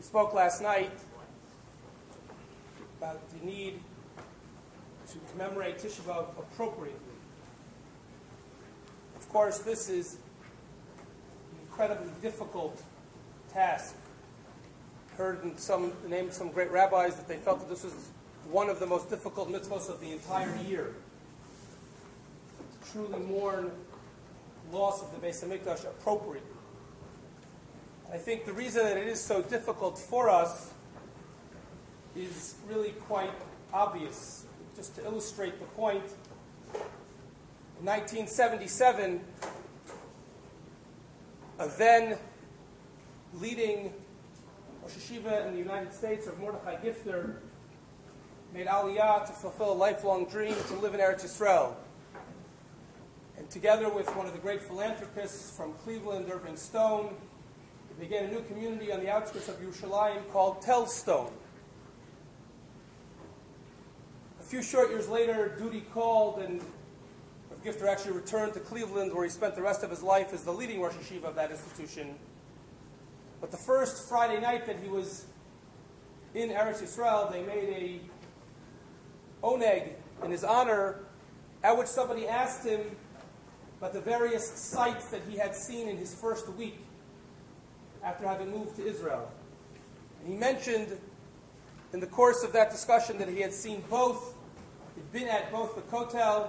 We spoke last night about the need to commemorate Tisha B'Av appropriately. Of course, this is an incredibly difficult task. Heard in the name of some great rabbis that they felt that this was one of the most difficult mitzvahs of the entire year. To truly mourn loss of the Beis HaMikdash appropriately. I think the reason that it is so difficult for us is really quite obvious. Just to illustrate the point, in 1977, a then leading Rosh Yeshiva in the United States, Rav Mordechai Gifter, made Aliyah to fulfill a lifelong dream to live in Eretz Yisrael. And together with one of the great philanthropists from Cleveland, Irving Stone, they began a new community on the outskirts of Yerushalayim called Telstone. A few short years later, duty called, and Rav Gifter actually returned to Cleveland, where he spent the rest of his life as the leading Rosh Yeshiva of that institution. But the first Friday night that he was in Eretz Yisrael, they made a oneg in his honor, at which somebody asked him about the various sights that he had seen in his first week after having moved to Israel. And he mentioned in the course of that discussion that he had seen both, he'd been at both the Kotel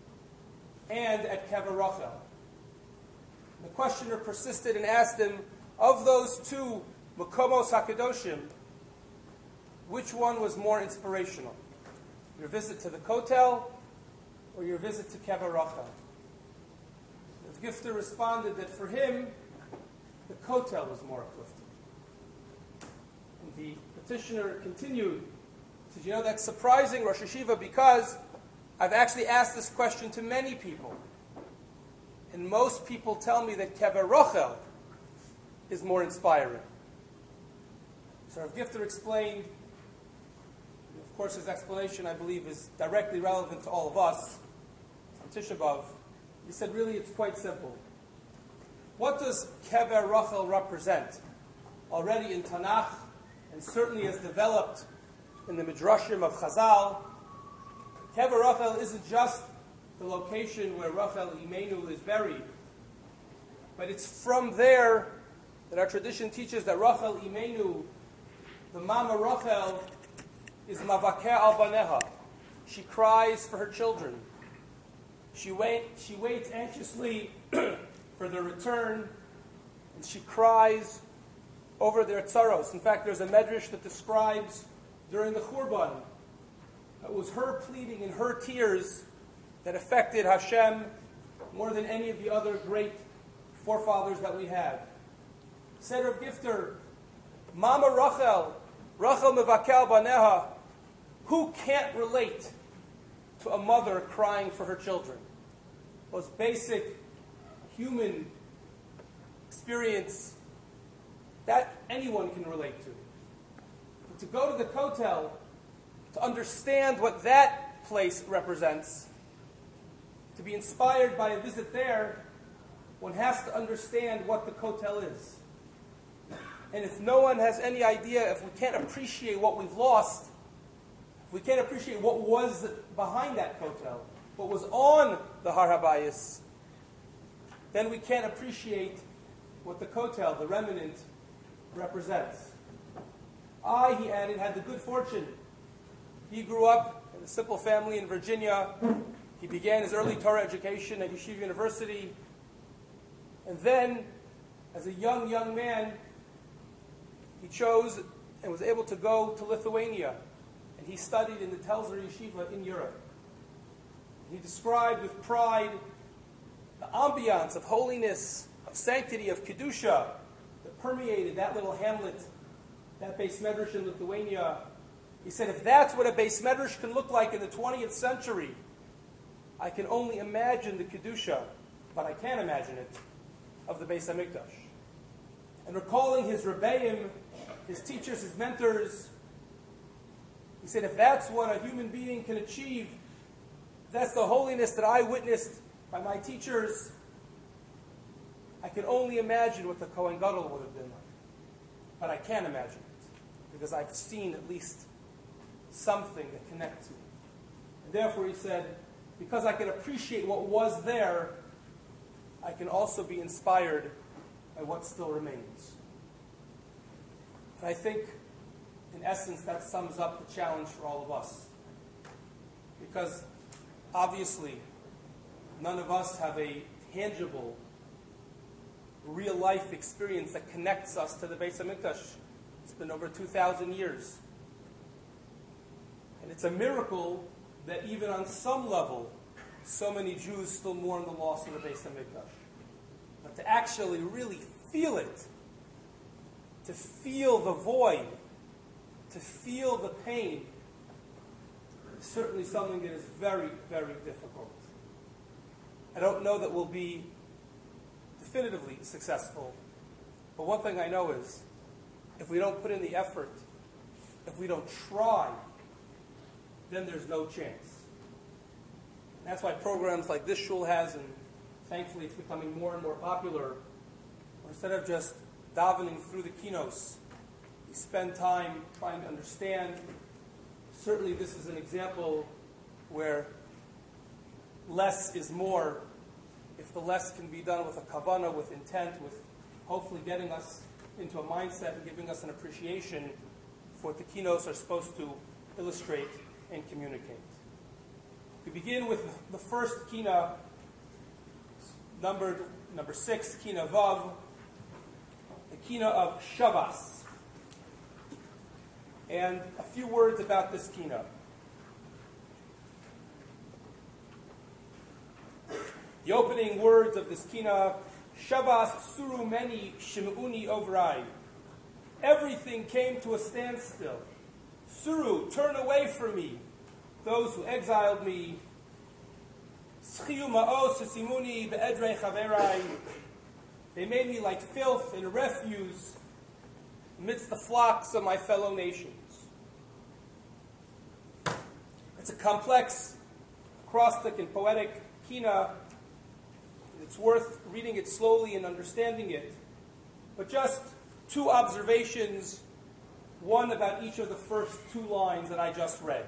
and at Kever Rachel. The questioner persisted and asked him, of those two Makomos HaKadoshim, which one was more inspirational? Your visit to the Kotel or your visit to Kever Rachel? The Gifter responded that for him, the Kotel was more uplifting. And the petitioner continued, he said, that's surprising, Rosh Yeshiva, because I've actually asked this question to many people. And most people tell me that Kever Rachel is more inspiring. So Rav Gifter explained, and of course his explanation, I believe, is directly relevant to all of us on Tisha B'Av. He said, really, it's quite simple. What does Kever Rachel represent? Already in Tanakh, and certainly as developed in the Midrashim of Chazal, Kever Rachel isn't just the location where Rachel Imenu is buried, but it's from there that our tradition teaches that Rachel Imenu, the Mama Rachel, is Mavakeh al Baneha. She cries for her children. She waits anxiously for their return, and she cries over their tzaros. In fact, there's a medrash that describes during the Churban, it was her pleading and her tears that affected Hashem more than any of the other great forefathers that we have. Said Rav Gifter, Mama Rachel Mevakel Baneha, who can't relate to a mother crying for her children? Most basic human experience that anyone can relate to. But to go to the Kotel, to understand what that place represents, to be inspired by a visit there, one has to understand what the Kotel is. And if no one has any idea, if we can't appreciate what we've lost, if we can't appreciate what was behind that Kotel, what was on the Har HaBayis, then we can't appreciate what the Kotel, the remnant, represents. I, he added, had the good fortune. He grew up in a simple family in Virginia. He began his early Torah education at Yeshiva University. And then, as a young man, he chose and was able to go to Lithuania. And he studied in the Telzer Yeshiva in Europe. He described with pride the ambiance of holiness, of sanctity, of Kedusha that permeated that little hamlet, that Beis Medrash in Lithuania. He said, if that's what a Beis Medrash can look like in the 20th century, I can only imagine the Kedusha, but I can't imagine it, of the Beis HaMikdash. And recalling his Rebbeim, his teachers, his mentors, he said, if that's what a human being can achieve, that's the holiness that I witnessed by my teachers, I can only imagine what the Kohen Gadol would have been like. But I can't imagine it. because I've seen at least something that connects me. And therefore, he said, because I can appreciate what was there, I can also be inspired by what still remains. And I think, in essence, that sums up the challenge for all of us. Because, obviously, none of us have a tangible, real-life experience that connects us to the Beis HaMikdash. It's been over 2,000 years. And it's a miracle that even on some level, so many Jews still mourn the loss of the Beis HaMikdash. But to actually really feel it, to feel the void, to feel the pain, is certainly something that is very, very difficult. I don't know that we'll be definitively successful, but one thing I know is, if we don't put in the effort, if we don't try, then there's no chance. And that's why programs like this shul has, and thankfully it's becoming more and more popular, where instead of just davening through the kinos, we spend time trying to understand. Certainly this is an example where less is more. If the less can be done with a kavanah, with intent, with hopefully getting us into a mindset and giving us an appreciation for what the kinos are supposed to illustrate and communicate. We begin with the first kina, number 6, kina vav, the kina of Shabbos. And a few words about this kina. The opening words of this kina, Shabbos suru meni shim'uni ovrai. Everything came to a standstill. Suru, turn away from me, those who exiled me. Schiu ma'os simuni be'edrei chaverai. They made me like filth and refuse amidst the flocks of my fellow nations. It's a complex, acrostic, and poetic kina. It's worth reading it slowly and understanding it. But just 2 observations, one about each of the first 2 lines that I just read.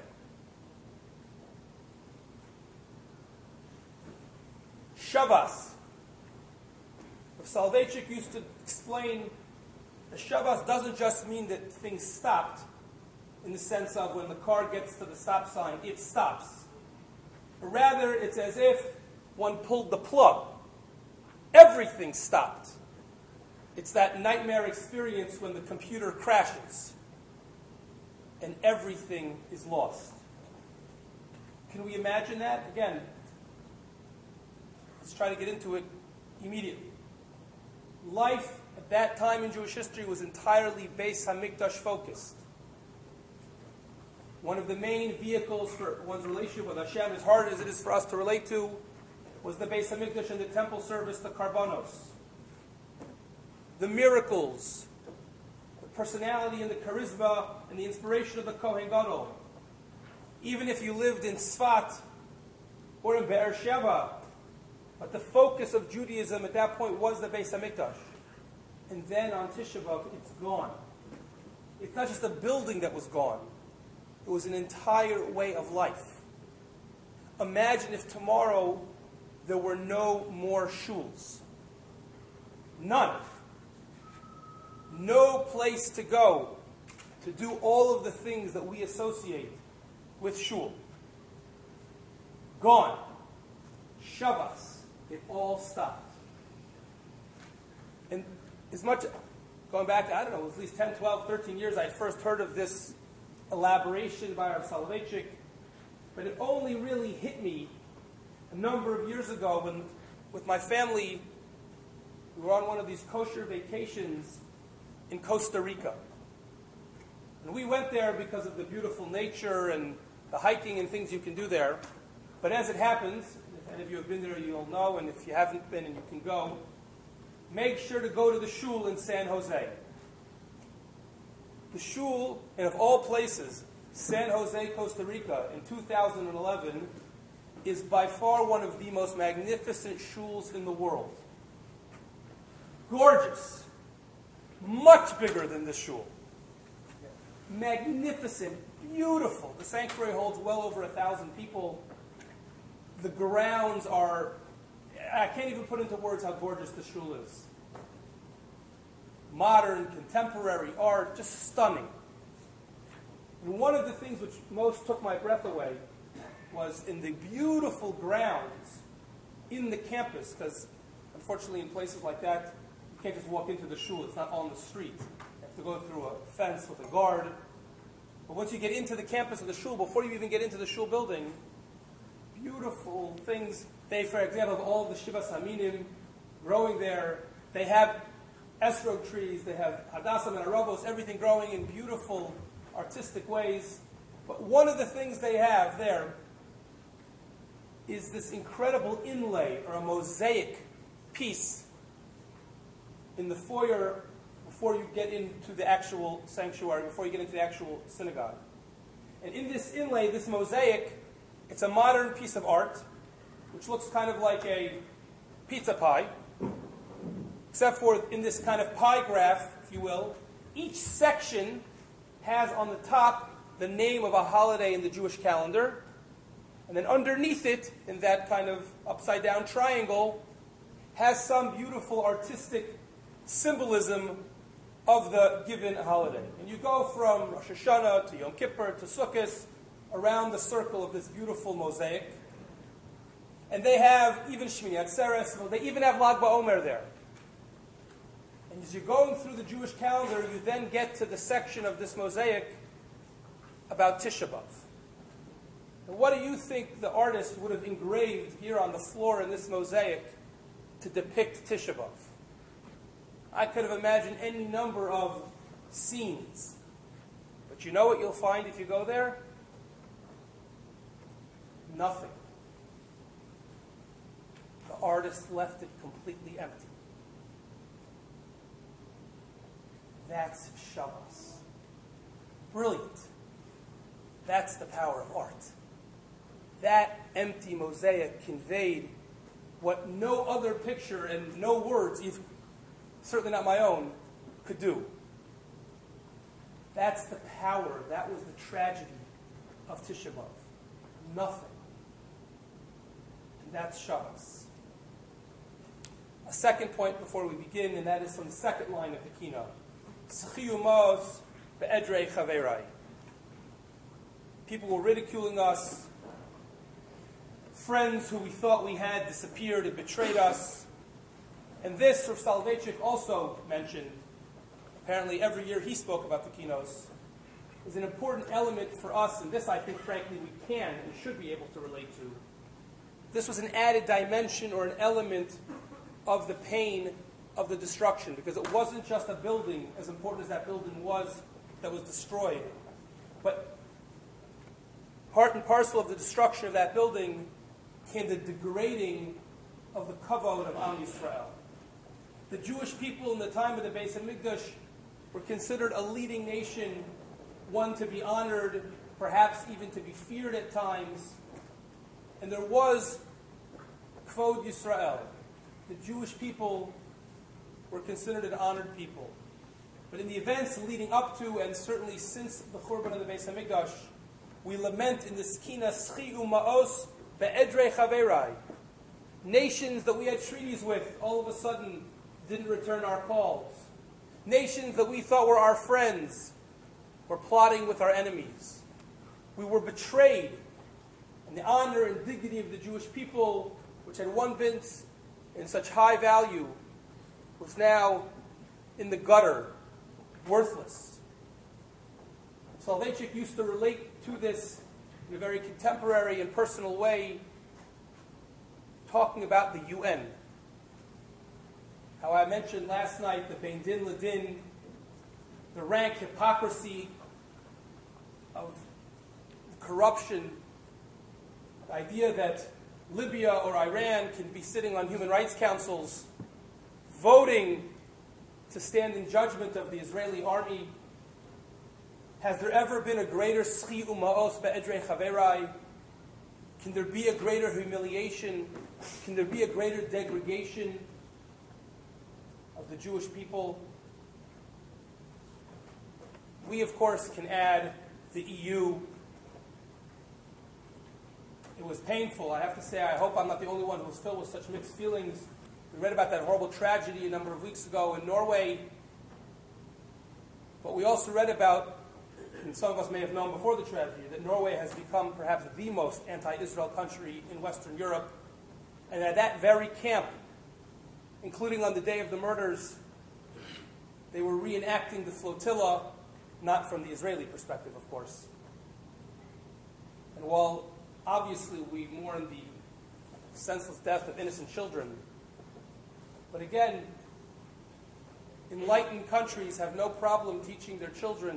Shabbos. Soloveitchik used to explain that Shabbos doesn't just mean that things stopped, in the sense of when the car gets to the stop sign, it stops. But rather, it's as if one pulled the plug. Everything stopped. It's that nightmare experience when the computer crashes and everything is lost. Can we imagine that? Again, let's try to get into it immediately. Life at that time in Jewish history was entirely Beis HaMikdash focused. One of the main vehicles for one's relationship with Hashem, as hard as it is for us to relate to, was the Beis HaMikdash and the temple service, the Karbanos. The miracles, the personality and the charisma and the inspiration of the Kohen Gadol. Even if you lived in Tzfat or in Be'er Sheva, but the focus of Judaism at that point was the Beis HaMikdash. And then on Tisha B'Av, it's gone. It's not just a building that was gone. It was an entire way of life. Imagine if tomorrow there were no more shuls. None. No place to go to do all of the things that we associate with shul. Gone. Shabbos. It all stopped. And as much, going back to, I don't know, at least 10, 12, 13 years, I first heard of this elaboration by our Soloveitchik, but it only really hit me a number of years ago when, with my family, we were on one of these kosher vacations in Costa Rica. And we went there because of the beautiful nature and the hiking and things you can do there. But as it happens, if any of you have been there, you'll know, and if you haven't been and you can go, make sure to go to the shul in San Jose. The shul, and of all places, San Jose, Costa Rica, in 2011, is by far one of the most magnificent shuls in the world. Gorgeous. Much bigger than this shul. magnificent, beautiful. The sanctuary holds well over 1,000 people. The grounds are, I can't even put into words how gorgeous the shul is. Modern, contemporary art, just stunning. And one of the things which most took my breath away was in the beautiful grounds in the campus, because unfortunately in places like that, you can't just walk into the shul, it's not on the street. You have to go through a fence with a guard. But once you get into the campus of the shul, before you even get into the shul building, beautiful things. They, for example, have all the Shivas Haminim growing there. They have esrog trees, they have hadassah and arabos, everything growing in beautiful, artistic ways. But one of the things they have there is this incredible inlay or a mosaic piece in the foyer before you get into the actual sanctuary, before you get into the actual synagogue. And in this inlay, this mosaic, it's a modern piece of art, which looks kind of like a pizza pie, except for in this kind of pie graph, if you will, each section has on the top the name of a holiday in the Jewish calendar, and then underneath it, in that kind of upside-down triangle, has some beautiful artistic symbolism of the given holiday. And you go from Rosh Hashanah to Yom Kippur to Sukkot around the circle of this beautiful mosaic. And they have even Shmini Atzeres, they even have Lag BaOmer there. And as you're going through the Jewish calendar, you then get to the section of this mosaic about Tisha B'Av. And what do you think the artist would have engraved here on the floor in this mosaic to depict Tisha B'Av? I could have imagined any number of scenes. But you know what you'll find if you go there? Nothing. The artist left it completely empty. That's Shabbos. Brilliant. That's the power of art. That empty mosaic conveyed what no other picture and no words, even, certainly not my own, could do. That's the power, that was the tragedy of Tisha B'Av. Nothing. And that's Shabbos. A second point before we begin, and that is from the second line of the keynote. S'chiyu ma'os be'edrei chaverai. People were ridiculing us. Friends who we thought we had disappeared and betrayed us. And this, Rav Soloveitchik also mentioned, apparently every year he spoke about the keynotes, is an important element for us, and this I think frankly we can and should be able to relate to. This was an added dimension or an element of the pain of the destruction, because it wasn't just a building, as important as that building was, that was destroyed, but part and parcel of the destruction of that building came the degrading of the kavod of Am Yisrael. The Jewish people in the time of the Beis HaMikdash were considered a leading nation, one to be honored, perhaps even to be feared at times. And there was Kvod Yisrael. The Jewish people were considered an honored people. But in the events leading up to, and certainly since the Churban of the Beis HaMikdash, we lament in the Skina, S'chiu ma'os be'edrei chaverai. Nations that we had treaties with, all of a sudden, didn't return our calls. Nations that we thought were our friends were plotting with our enemies. We were betrayed. And the honor and dignity of the Jewish people, which had once been in such high value, was now in the gutter, worthless. Soloveitchik used to relate to this in a very contemporary and personal way, talking about the UN. How I mentioned last night the Bein Din Ladin, the rank hypocrisy of corruption, the idea that Libya or Iran can be sitting on human rights councils, voting to stand in judgment of the Israeli army. Has there ever been a greater S'chiu ma'os be'edrei chaverai? Can there be a greater humiliation? Can there be a greater degradation of the Jewish people? We, of course, can add the EU. It was painful. I have to say, I hope I'm not the only one who was filled with such mixed feelings. We read about that horrible tragedy a number of weeks ago in Norway. But we also read about, and some of us may have known before the tragedy, that Norway has become perhaps the most anti-Israel country in Western Europe. And at that very camp, including on the day of the murders, they were reenacting the flotilla, not from the Israeli perspective, of course. And while obviously we mourn the senseless death of innocent children, but again, enlightened countries have no problem teaching their children,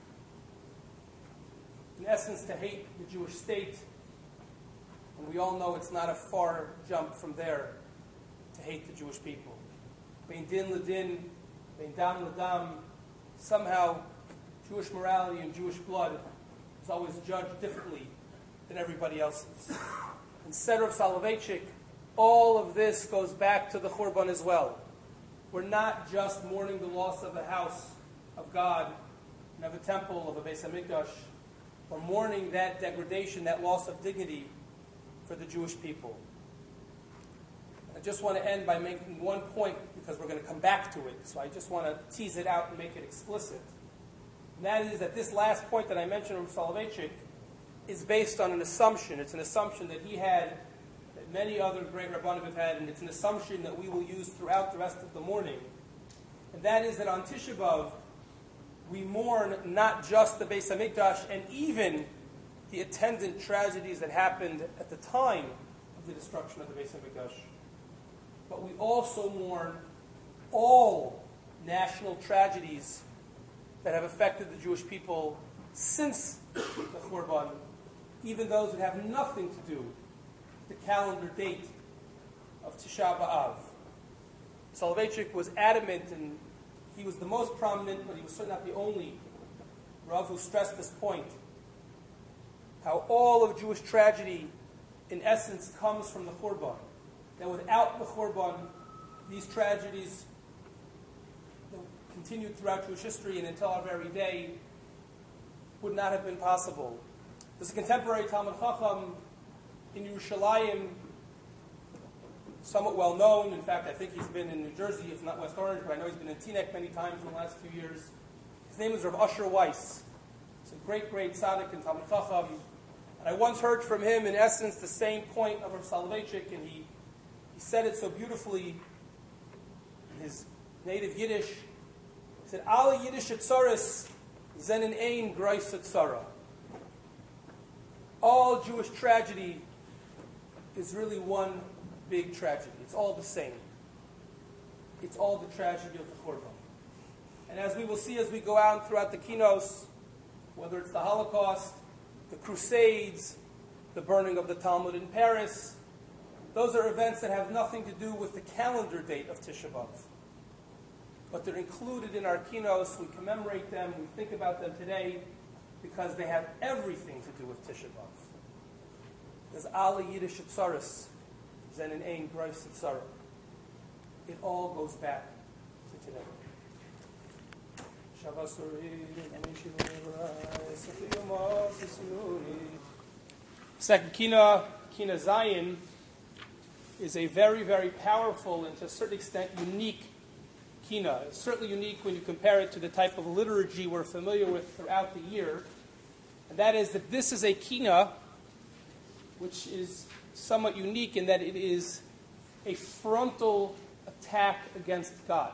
in essence, to hate the Jewish state. And we all know it's not a far jump from there to hate the Jewish people. Bein din ledin, bein dam ledam, somehow Jewish morality and Jewish blood is always judged differently than everybody else's. And said Rav Soloveitchik, all of this goes back to the Churban as well. We're not just mourning the loss of a house of God, and of a temple, of a Beis HaMikdash. We're mourning that degradation, that loss of dignity for the Jewish people. I just want to end by making one point, because we're going to come back to it, so I just want to tease it out and make it explicit. And that is that this last point that I mentioned from Soloveitchik is based on an assumption. It's an assumption that he had, that many other great Rabbanim have had, and it's an assumption that we will use throughout the rest of the morning. And that is that on Tisha B'Av, we mourn not just the Beis HaMikdash and even the attendant tragedies that happened at the time of the destruction of the Beis HaMikdash, but we also mourn all national tragedies that have affected the Jewish people since the Churban, even those that have nothing to do with the calendar date of Tisha B'Av. Soloveitchik was adamant, and he was the most prominent, but he was certainly not the only Rav who stressed this point, how all of Jewish tragedy, in essence, comes from the Churban. That without the Churban, these tragedies that continued throughout Jewish history and until our very day would not have been possible. There's a contemporary Talmud Chacham in Yerushalayim, somewhat well known. In fact, I think he's been in New Jersey, if not West Orange, but I know he's been in Teaneck many times in the last few years. His name is Rav Usher Weiss. He's a great, great tzaddik in Talmud Chacham. And I once heard from him, in essence, the same point of Rav Soloveitchik, and he said it so beautifully in his native Yiddish. He said, "Alle Yiddish tzaras zenen ein groise tzara." All Jewish tragedy is really one big tragedy. It's all the same. It's all the tragedy of the Churban. And as we will see as we go out throughout the kinos, whether it's the Holocaust, the Crusades, the burning of the Talmud in Paris, those are events that have nothing to do with the calendar date of Tisha B'Av. But they're included in our kinos. We commemorate them. We think about them today because they have everything to do with Tisha B'Av. There's Alle Yiddish Tzaras, Zenen Ein Groise Tzara. It all goes back to today. Second Kina Zayin, is a very, very powerful and to a certain extent unique kina. It's certainly unique when you compare it to the type of liturgy we're familiar with throughout the year. And that is that this is a kina which is somewhat unique in that it is a frontal attack against God.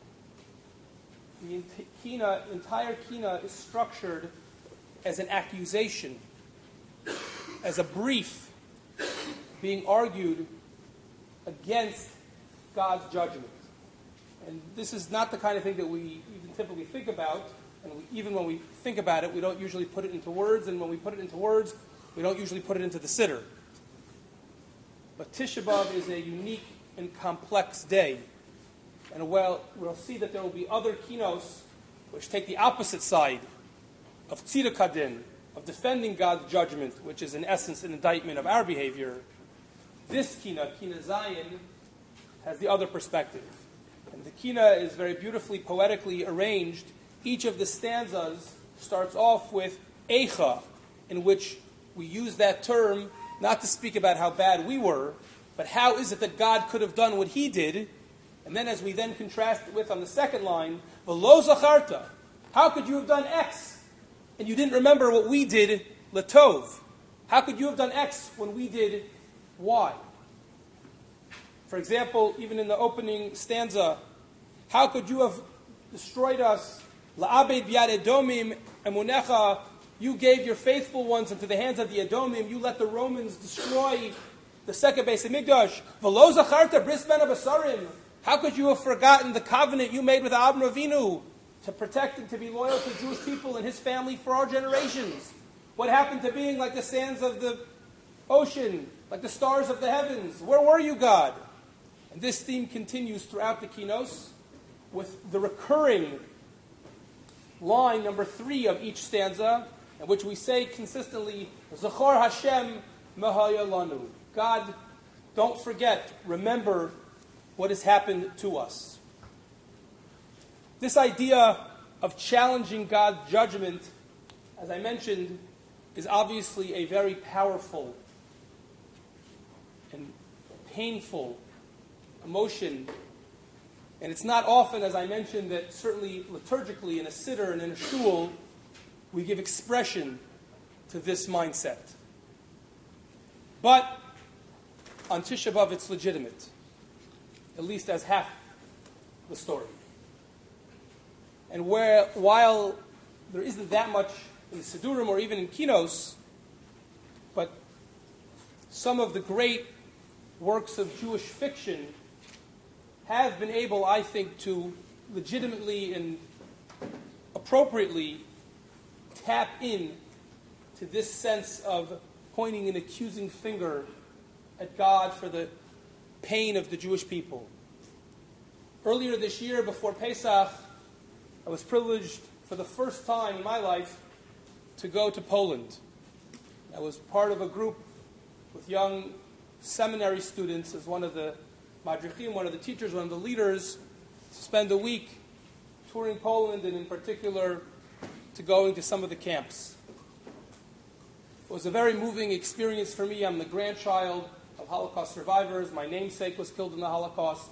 The entire kina is structured as an accusation, as a brief being argued against God's judgment. And this is not the kind of thing that we even typically think about. And even when we think about it, we don't usually put it into words. And when we put it into words, we don't usually put it into the siddur. But Tisha B'Av is a unique and complex day. And we'll see that there will be other kinos which take the opposite side of tziduk hadin, of defending God's judgment, which is in essence an indictment of our behavior. This kina Zayin, has the other perspective. And the kina is very beautifully, poetically arranged. Each of the stanzas starts off with Eicha, in which we use that term not to speak about how bad we were, but how is it that God could have done what he did? And then as we then contrast it with on the second line, V'lo zacharta, how could you have done X and you didn't remember what we did, Latov? How could you have done X when we did Y? For example, even in the opening stanza, how could you have destroyed us? La'abed b'yad Edomim emunecha, you gave your faithful ones into the hands of the Edomim, you let the Romans destroy the second base of Mikdash. V'lo zacharta bris ben abasarim, how could you have forgotten the covenant you made with Avraham Avinu to protect and to be loyal to Jewish people and his family for our generations? What happened to being like the sands of the ocean, like the stars of the heavens? Where were you, God? And this theme continues throughout the Kinos with the recurring line number 3 of each stanza, in which we say consistently, Zachor Hashem Mahaya Lanu. God, don't forget, remember what has happened to us. This idea of challenging God's judgment, as I mentioned, is obviously a very powerful and painful emotion. And it's not often, as I mentioned, that certainly liturgically in a siddur and in a shul, we give expression to this mindset. But on Tisha B'Av, it's legitimate, at least as half the story. And while there isn't that much in the Siddurim or even in Kinos, but some of the great works of Jewish fiction have been able, I think, to legitimately and appropriately tap in to this sense of pointing an accusing finger at God for the pain of the Jewish people. Earlier this year, before Pesach, I was privileged for the first time in my life to go to Poland. I was part of a group with young seminary students as one of the madrichim, one of the teachers, one of the leaders, to spend a week touring Poland, and in particular to going to some of the camps. It was a very moving experience for me. I'm the grandchild of Holocaust survivors. My namesake was killed in the Holocaust.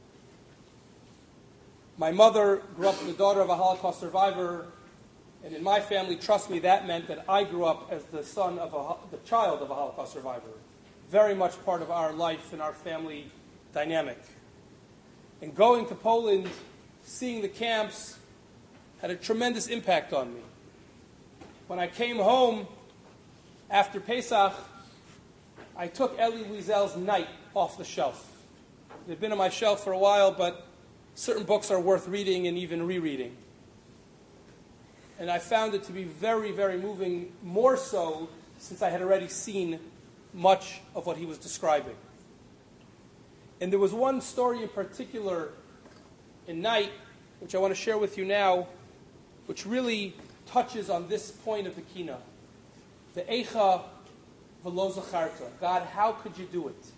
My mother grew up the daughter of a Holocaust survivor, and in my family, trust me, that meant that I grew up as the child of a Holocaust survivor. Very much part of our life and our family dynamic. And going to Poland, seeing the camps, had a tremendous impact on me. When I came home after Pesach, I took Elie Wiesel's Night off the shelf. It had been on my shelf for a while, but certain books are worth reading and even rereading. And I found it to be very, very moving, more so since I had already seen much of what he was describing. And there was one story in particular in Night, which I want to share with you now, which really touches on this point of the Kina. The Eicha V'lo Zacharta. God, how could you do it?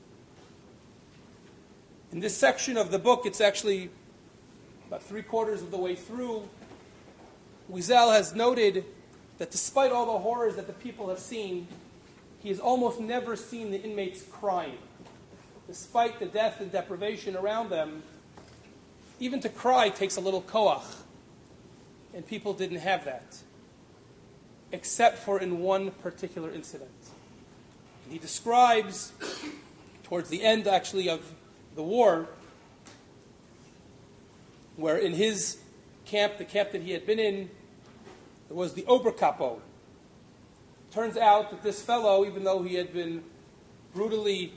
In this section of the book, it's actually about 3/4 of the way through, Wiesel has noted that despite all the horrors that the people have seen, he has almost never seen the inmates crying. Despite the death and deprivation around them, even to cry takes a little koach. And people didn't have that, except for in one particular incident. And he describes, towards the end actually of the war, where in his camp, the camp that he had been in, there was the Oberkapo. Turns out that this fellow, even though he had been brutally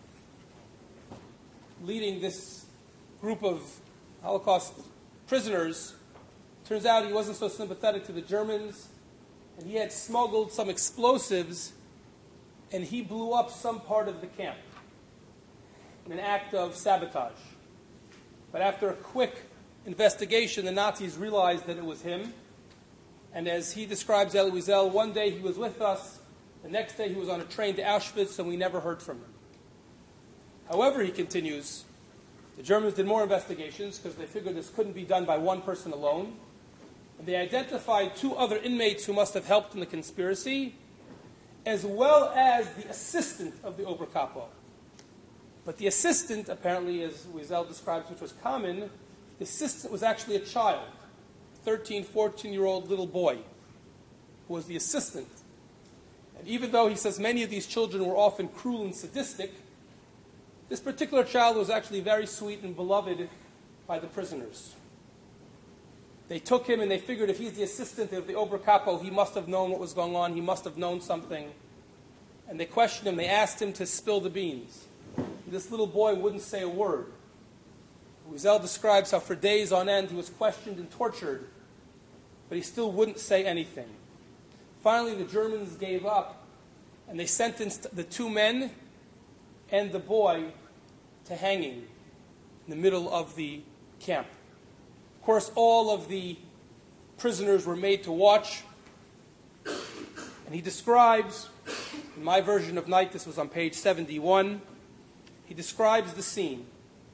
leading this group of Holocaust prisoners, turns out he wasn't so sympathetic to the Germans, and he had smuggled some explosives, and he blew up some part of the camp in an act of sabotage. But after a quick investigation, the Nazis realized that it was him. And as he describes Elie Wiesel, one day he was with us, the next day he was on a train to Auschwitz, and we never heard from him. However, he continues, the Germans did more investigations because they figured this couldn't be done by one person alone. They identified 2 other inmates who must have helped in the conspiracy, as well as the assistant of the Oberkapo. But the assistant, apparently, as Wiesel describes, which was common, the assistant was actually a child, 13, 14-year-old little boy, who was the assistant. And even though he says many of these children were often cruel and sadistic, this particular child was actually very sweet and beloved by the prisoners. They took him and they figured if he's the assistant of the Oberkapo, he must have known what was going on, he must have known something. And they questioned him, they asked him to spill the beans. This little boy wouldn't say a word. Wiesel describes how for days on end he was questioned and tortured, but he still wouldn't say anything. Finally, the Germans gave up, and they sentenced the 2 men and the boy to hanging in the middle of the camp. Of course, all of the prisoners were made to watch, and he describes, in my version of Night, this was on page 71, he describes the scene.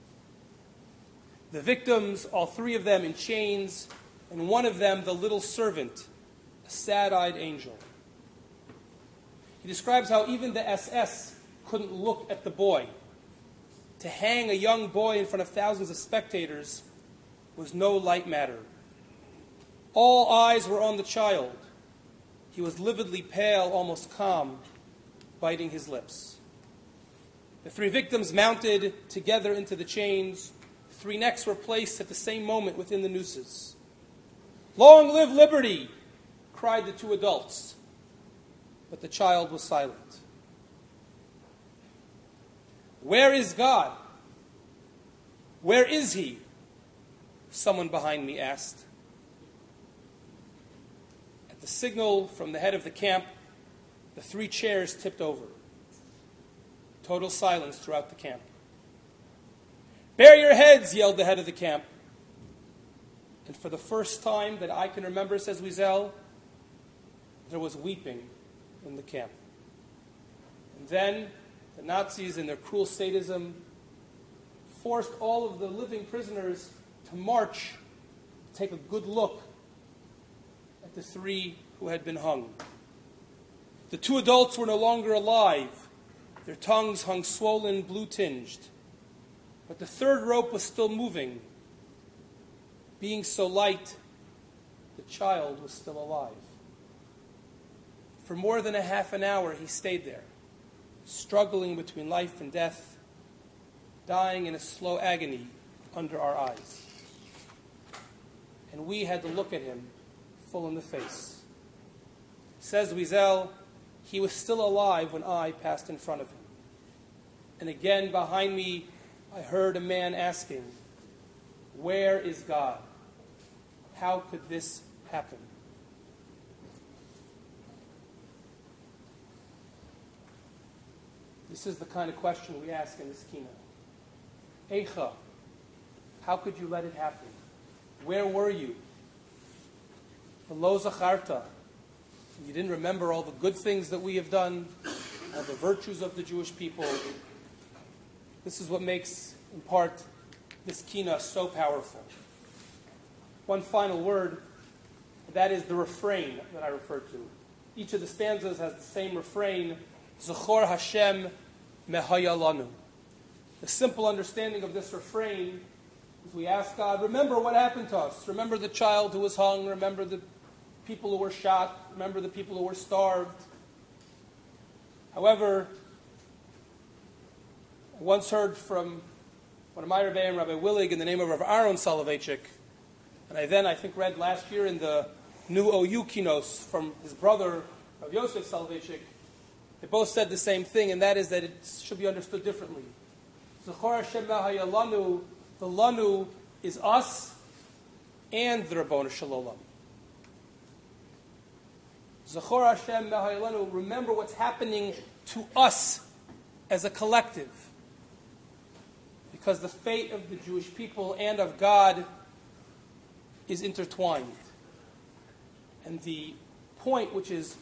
The victims, all 3 of them in chains, and one of them, the little servant, a sad-eyed angel. He describes how even the SS couldn't look at the boy. To hang a young boy in front of thousands of spectators was no light matter. All eyes were on the child. He was lividly pale, almost calm, biting his lips. The 3 victims mounted together into the chains. 3 necks were placed at the same moment within the nooses. "Long live liberty!" cried the 2 adults. But the child was silent. "Where is God? Where is he?" someone behind me asked. At the signal from the head of the camp, the 3 chairs tipped over. Total silence throughout the camp. "Bare your heads," yelled the head of the camp. And for the first time that I can remember, says Wiesel, there was weeping in the camp. And then the Nazis, in their cruel sadism, forced all of the living prisoners to march, to take a good look at the 3 who had been hung. The 2 adults were no longer alive. Their tongues hung swollen, blue-tinged. But the 3rd rope was still moving. Being so light, the child was still alive. For more than a half an hour, he stayed there, struggling between life and death, dying in a slow agony under our eyes. And we had to look at him full in the face. Says Wiesel, he was still alive when I passed in front of him. And again, behind me, I heard a man asking, "Where is God? How could this happen?" This is the kind of question we ask in this keynote. Eicha, how could you let it happen? Where were you? Lo zacharta. You didn't remember all the good things that we have done, all the virtues of the Jewish people. This is what makes, in part, this kina so powerful. One final word, that is the refrain that I referred to. Each of the stanzas has the same refrain, Zechor Hashem mehaya lanu. The simple understanding of this refrain is we ask God, remember what happened to us. Remember the child who was hung. Remember the people who were shot. Remember the people who were starved. However, I once heard from one of my Rebbeim, Rabbi Willig, in the name of Rav Aaron Soloveitchik, and I think read last year in the new OU kinos from his brother, Rav Yosef Soloveitchik. They both said the same thing, and that is that it should be understood differently. Zechor Hashem mehaya lanu, the lanu is us and the Rabbonu Shel Olam. Zechor Hashem mehaya lanu, remember what's happening to us as a collective. Because the fate of the Jewish people and of God is intertwined. And the point which is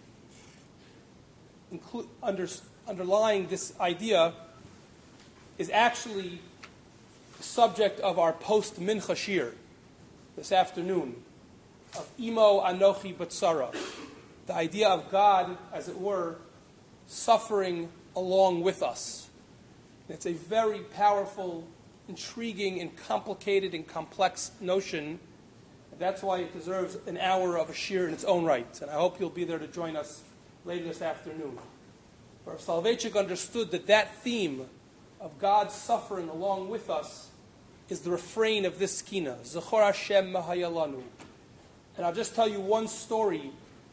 underlying this idea is actually the subject of our post-Mincha Shir this afternoon. of Imo Anochi Batsara, the idea of God, as it were, suffering along with us. It's a very powerful, intriguing, and complicated and complex notion. That's why it deserves an hour of a shir in its own right. And I hope you'll be there to join us later this afternoon. Rav Soloveitchik understood that theme of God suffering along with us is the refrain of this skina, Zechor Hashem Mahayalanu. And I'll just tell you one story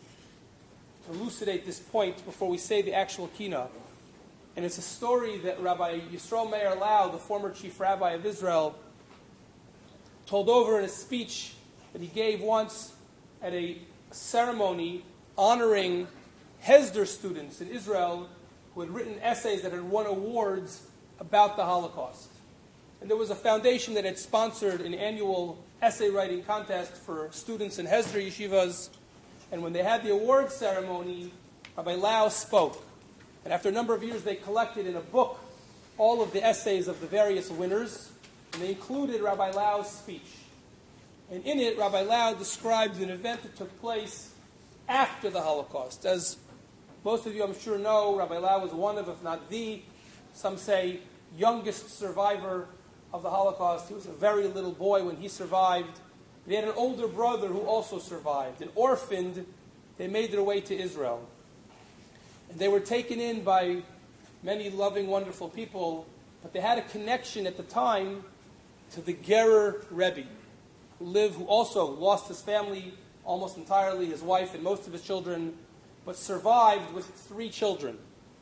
to elucidate this point before we say the actual kina. And it's a story that Rabbi Yisrael Meir Lau, the former chief rabbi of Israel, told over in a speech that he gave once at a ceremony honoring Hesder students in Israel who had written essays that had won awards about the Holocaust. And there was a foundation that had sponsored an annual essay writing contest for students in Hesder yeshivas. And when they had the award ceremony, Rabbi Lau spoke. And after a number of years, they collected in a book all of the essays of the various winners. And they included Rabbi Lau's speech. And in it, Rabbi Lau described an event that took place after the Holocaust. As most of you, I'm sure, know, Rabbi Lau was one of, if not the, some say, youngest survivor of the Holocaust. He was a very little boy when he survived. They had an older brother who also survived. And orphaned, they made their way to Israel. And they were taken in by many loving, wonderful people, but they had a connection at the time to the Gerer Rebbe, who also lost his family almost entirely, his wife and most of his children, but survived with 3 children.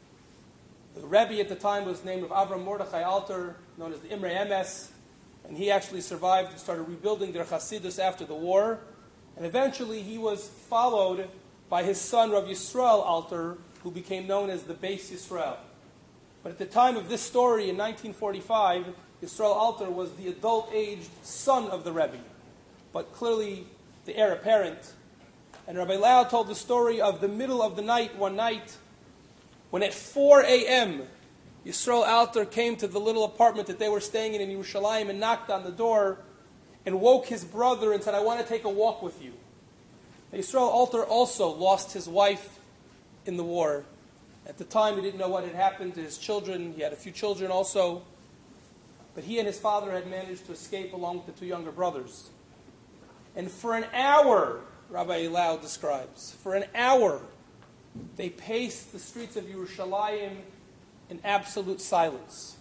The Rebbe at the time was named Avram Mordechai Alter, known as the Imre Emes, and he actually survived and started rebuilding their Hasidus after the war. And eventually he was followed by his son Rav Yisrael Alter, who became known as the Beis Yisrael. But at the time of this story, in 1945, Yisrael Alter was the adult-aged son of the Rebbe, but clearly the heir apparent. And Rabbi Lau told the story of the middle of the night, one night, when at 4 a.m., Yisrael Alter came to the little apartment that they were staying in Yerushalayim and knocked on the door and woke his brother and said, "I want to take a walk with you." Now, Yisrael Alter also lost his wife in the war. At the time, he didn't know what had happened to his children. He had a few children also. But he and his father had managed to escape along with the 2 younger brothers. And for an hour, Rabbi Lau describes, for an hour, they paced the streets of Yerushalayim in absolute silence.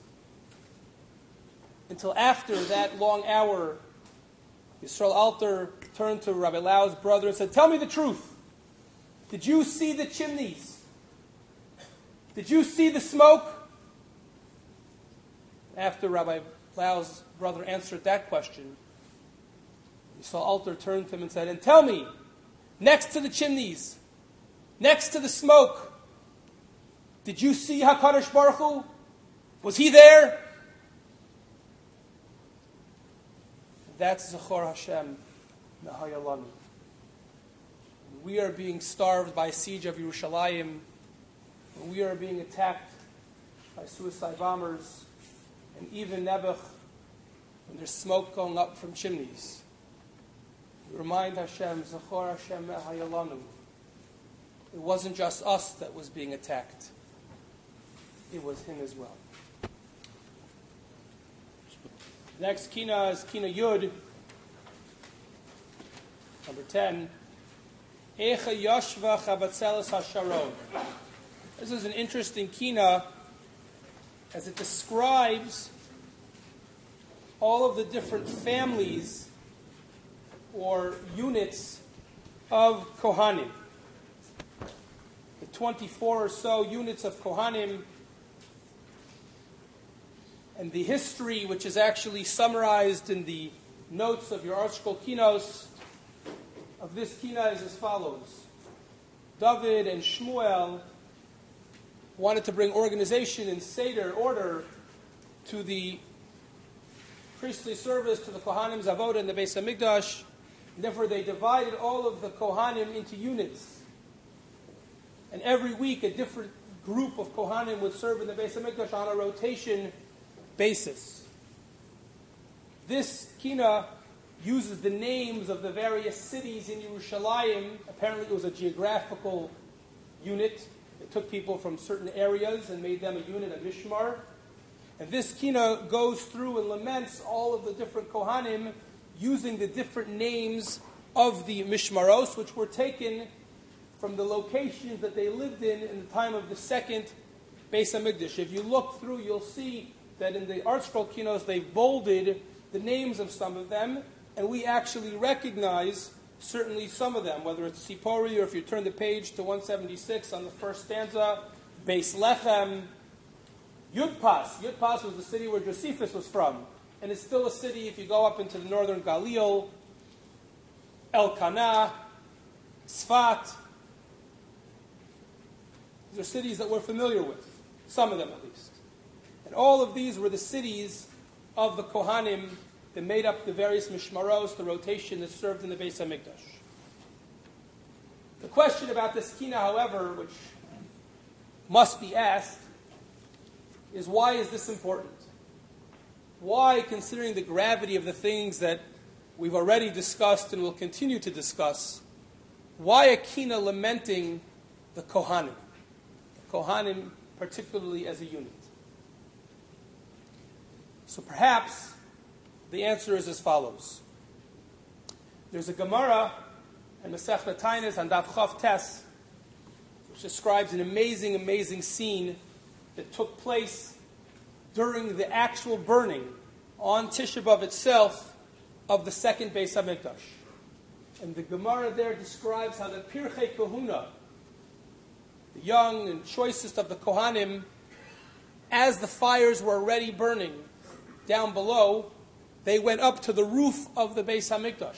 Until after that long hour, Yisrael Alter turned to Rabbi Lau's brother and said, "Tell me the truth. Did you see the chimneys? Did you see the smoke?" After Rabbi Lau's brother answered that question, Yisrael Alter turned to him and said, "And tell me, next to the chimneys, next to the smoke, did you see HaKadosh Baruch Hu? Was he there?" That's Zechor Hashem Mahayalanu. We are being starved by a siege of Yerushalayim. We are being attacked by suicide bombers, and even Nebuch, when there's smoke going up from chimneys. We remind Hashem, Zechor Hashem Mahayalanu. It wasn't just us that was being attacked. It was him as well. Next kina is kina Yud, number 10. Echa Yashva Chabatzelis HaSharon. This is an interesting kina as it describes all of the different families or units of Kohanim. The 24 or so units of Kohanim, and the history, which is actually summarized in the notes of your article Kinos, of this kina is as follows. David and Shmuel wanted to bring organization and Seder order to the priestly service, to the Kohanim Avodah and the Beis HaMikdash. And therefore they divided all of the Kohanim into units. And every week a different group of Kohanim would serve in the Beis HaMikdash on a rotation basis. This kina uses the names of the various cities in Yerushalayim. Apparently it was a geographical unit. It took people from certain areas and made them a unit, a mishmar. And this kina goes through and laments all of the different Kohanim using the different names of the mishmaros, which were taken from the locations that they lived in the time of the second Beis HaMikdash. If you look through, you'll see that in the art scroll kinos, they've bolded the names of some of them, and we actually recognize certainly some of them, whether it's Sipori, or if you turn the page to 176 on the first stanza, Beis Lechem, Yudpas. Yudpas was the city where Josephus was from, and it's still a city if you go up into the northern Galil, Elkanah, Tzfat. These are cities that we're familiar with, some of them at least. And all of these were the cities of the Kohanim that made up the various mishmaros, the rotation that served in the Beis HaMikdash. The question about this kina, however, which must be asked, is why is this important? Why, considering the gravity of the things that we've already discussed and will continue to discuss, why a kina lamenting the Kohanim? The Kohanim particularly as a unit. So perhaps the answer is as follows. There's a Gemara in Masechta Taanis on Daf Chav Tes, which describes an amazing, amazing scene that took place during the actual burning on Tisha B'Av itself of the second Beis HaMikdash. And the Gemara there describes how the Pirchei Kahuna, the young and choicest of the Kohanim, as the fires were already burning down below, they went up to the roof of the Beis HaMikdash.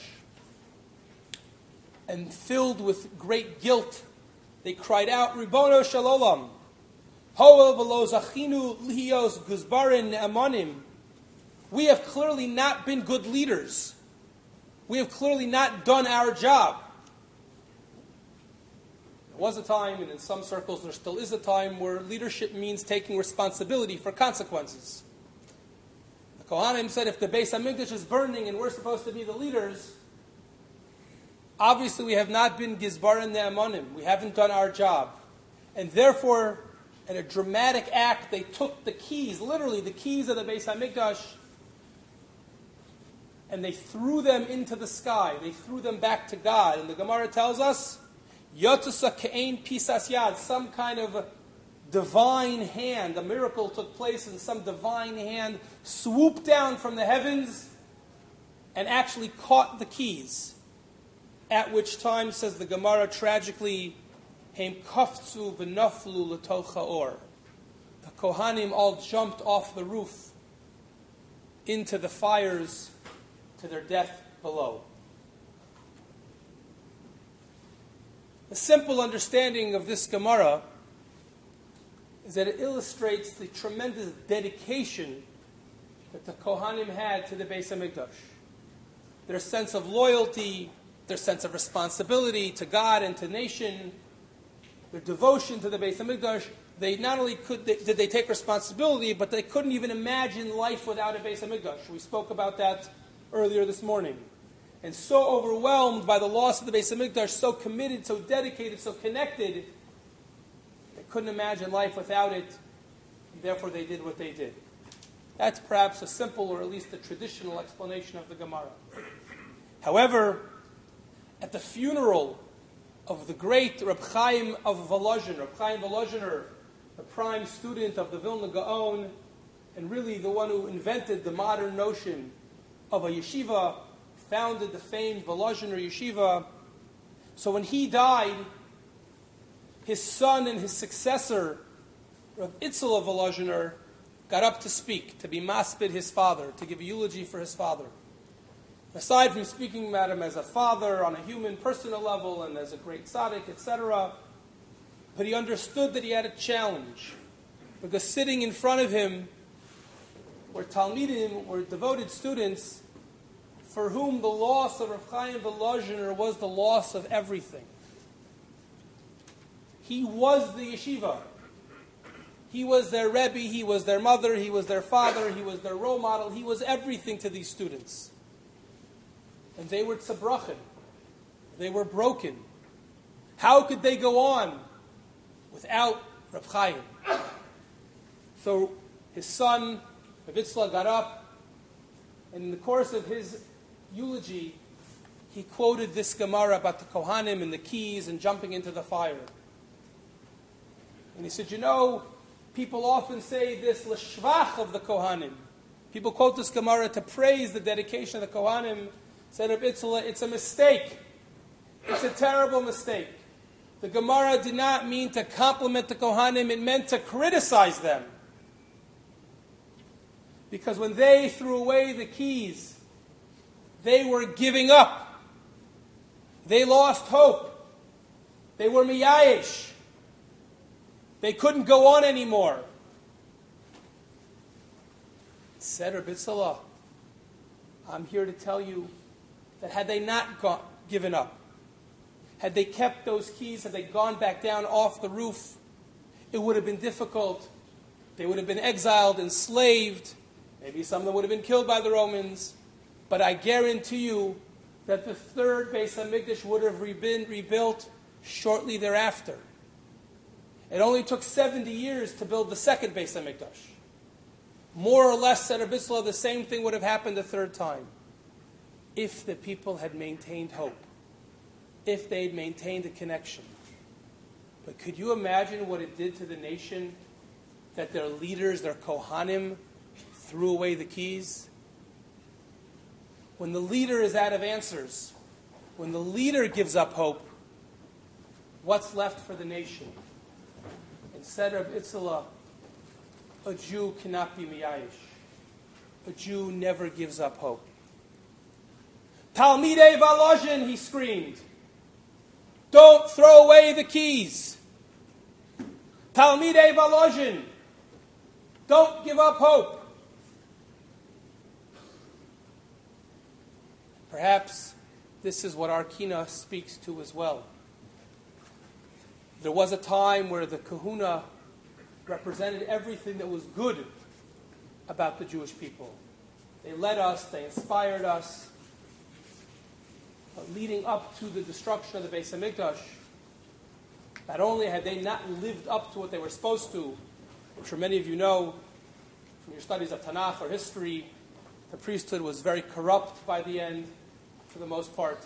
And filled with great guilt, they cried out, Ribono Shel Olam, Hoel v'lo zachinu lios guzbarin ne'amanim. We have clearly not been good leaders. We have clearly not done our job. There was a time, and in some circles there still is a time, where leadership means taking responsibility for consequences. The Kohanim said, if the Beis HaMikdash is burning and we're supposed to be the leaders, obviously we have not been gizbarin ne'amanim. We haven't done our job. And therefore, in a dramatic act, they took the keys, literally the keys of the Beis HaMikdash, and they threw them into the sky. They threw them back to God. And the Gemara tells us, Yotusa ke'ein pisas yad, some kind of divine hand, a miracle took place, and some divine hand swooped down from the heavens and actually caught the keys. At which time, says the Gemara tragically, Heim kafzu v'naflu l'tol ha'or. The Kohanim all jumped off the roof into the fires to their death below. A simple understanding of this Gemara is that it illustrates the tremendous dedication that the Kohanim had to the Beis HaMikdash. Their sense of loyalty, their sense of responsibility to God and to nation, their devotion to the Beis HaMikdash. They not only did they take responsibility, but they couldn't even imagine life without a Beis HaMikdash. We spoke about that earlier this morning. And so overwhelmed by the loss of the Beis HaMikdash, so committed, so dedicated, so connected, they couldn't imagine life without it, and therefore they did what they did. That's perhaps a simple, or at least a traditional explanation of the Gemara. However, at the funeral of the great Reb Chaim of Volozhin, Reb Chaim Volozhiner, the prime student of the Vilna Gaon, and really the one who invented the modern notion of a yeshiva, founded the famed Volozhiner Yeshiva. So when he died, his son and his successor, Rav Itzel of Volozhiner, got up to speak, to be maspid his father, to give a eulogy for his father. Aside from speaking about him as a father on a human, personal level, and as a great tzaddik, etc., but he understood that he had a challenge, because sitting in front of him were Talmidim, were devoted students, for whom the loss of Rav Chaim Volozhiner was the loss of everything. He was the yeshiva. He was their Rebbe, he was their mother, he was their father, he was their role model, he was everything to these students. and they were tzabrachim. They were broken. How could they go on without Reb Chaim? So his son, Reb Itzla, got up, and in the course of his eulogy, he quoted this Gemara about the Kohanim and the keys and jumping into the fire. And he said, people often say this l'shvach of the Kohanim. People quote this Gemara to praise the dedication of the Kohanim. Said Reb Itzla, it's a mistake. It's a terrible mistake. The Gemara did not mean to compliment the Kohanim, it meant to criticize them. Because when they threw away the keys, they were giving up. They lost hope. They were miyayish. They couldn't go on anymore. Said Reb Itzla, I'm here to tell you that had they not given up, had they kept those keys, had they gone back down off the roof, it would have been difficult. They would have been exiled, enslaved. Maybe some of them would have been killed by the Romans. But I guarantee you that the third Beis HaMikdash would have been rebuilt shortly thereafter. It only took 70 years to build the second Beis HaMikdash. More or less, said Reb Itzla, the same thing would have happened the third time. If the people had maintained hope. If they had maintained a connection. But could you imagine what it did to the nation that their leaders, their Kohanim, threw away the keys? When the leader is out of answers, when the leader gives up hope, what's left for the nation? And said Reb Itzla, a Jew cannot be miyayish. A Jew never gives up hope. Talmidei Volozhin, he screamed. Don't throw away the keys. Talmidei Volozhin, don't give up hope. Perhaps this is what our Kina speaks to as well. There was a time where the Kahuna represented everything that was good about the Jewish people. They led us, they inspired us. But leading up to the destruction of the Beis HaMikdash, not only had they not lived up to what they were supposed to, I'm sure many of you know from your studies of Tanakh or history, the priesthood was very corrupt by the end, for the most part.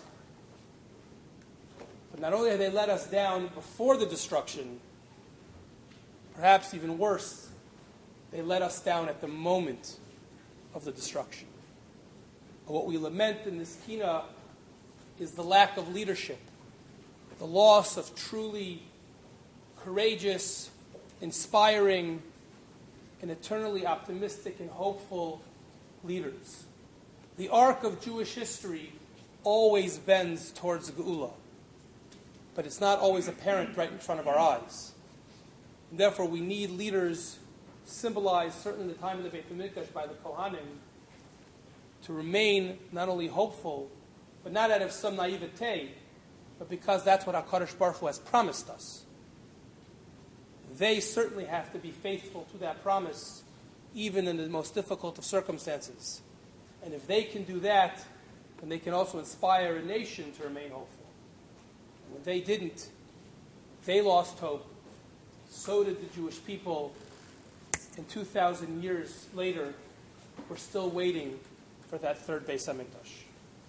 But not only had they let us down before the destruction, perhaps even worse, they let us down at the moment of the destruction. And what we lament in this Kina is the lack of leadership, the loss of truly courageous, inspiring, and eternally optimistic and hopeful leaders. The arc of Jewish history always bends towards Geula, but it's not always apparent right in front of our eyes. And therefore, we need leaders symbolized, certainly in the time of the Beit HaMikdash, by the Kohanim, to remain not only hopeful, but not out of some naivete, but because that's what HaKadosh Baruch Hu has promised us. They certainly have to be faithful to that promise, even in the most difficult of circumstances. And if they can do that, then they can also inspire a nation to remain hopeful. And when they didn't, they lost hope. So did the Jewish people. And 2,000 years later, we're still waiting for that third Beis HaMikdash.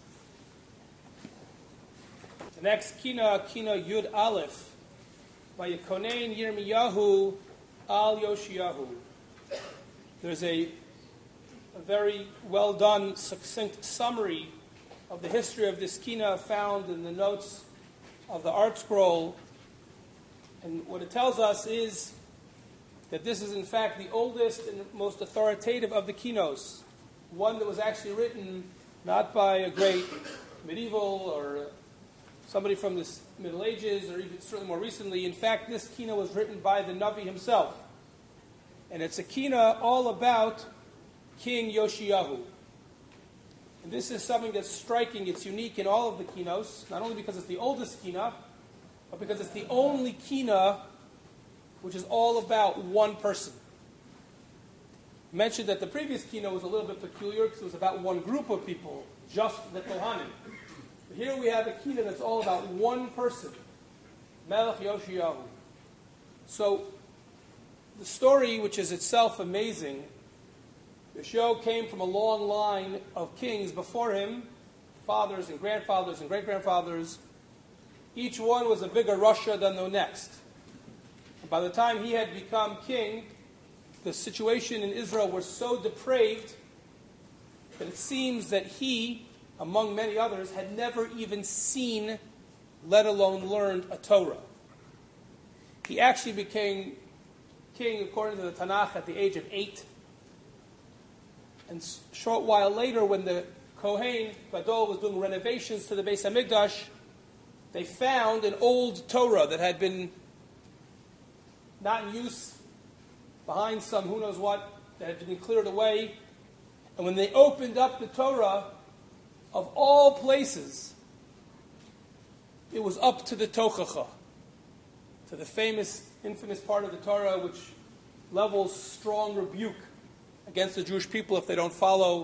The next Kina Yud Aleph, by Yekonein Yirmiyahu al Yoshiyahu. There's a very well done, succinct summary of the history of this Kina found in the notes of the Art Scroll. And what it tells us is that this is in fact the oldest and most authoritative of the Kinos. One that was actually written not by a great medieval or somebody from the Middle Ages, or even certainly more recently. In fact, this Kina was written by the Navi himself. And it's a Kina all about King Yoshiyahu. And this is something that's striking, it's unique in all of the Kinos, not only because it's the oldest Kina, but because it's the only Kina which is all about one person. I mentioned that the previous Kina was a little bit peculiar because it was about one group of people, just the Kohanim. But here we have a kina that's all about one person, Melech Yoshiyahu. So, the story, which is itself amazing, Yoshiyahu came from a long line of kings before him, fathers and grandfathers and great-grandfathers. Each one was a bigger Russia than the next. And by the time he had become king, the situation in Israel was so depraved that it seems that he, among many others, had never even seen, let alone learned, a Torah. He actually became king, according to the Tanakh, at the age of 8. And a short while later, when the Kohen Gadol was doing renovations to the Beis HaMikdash, they found an old Torah that had been not in use, behind some who knows what, that had been cleared away. And when they opened up the Torah, of all places, it was up to the Tochacha, to the infamous part of the Torah which levels strong rebuke against the Jewish people if they don't follow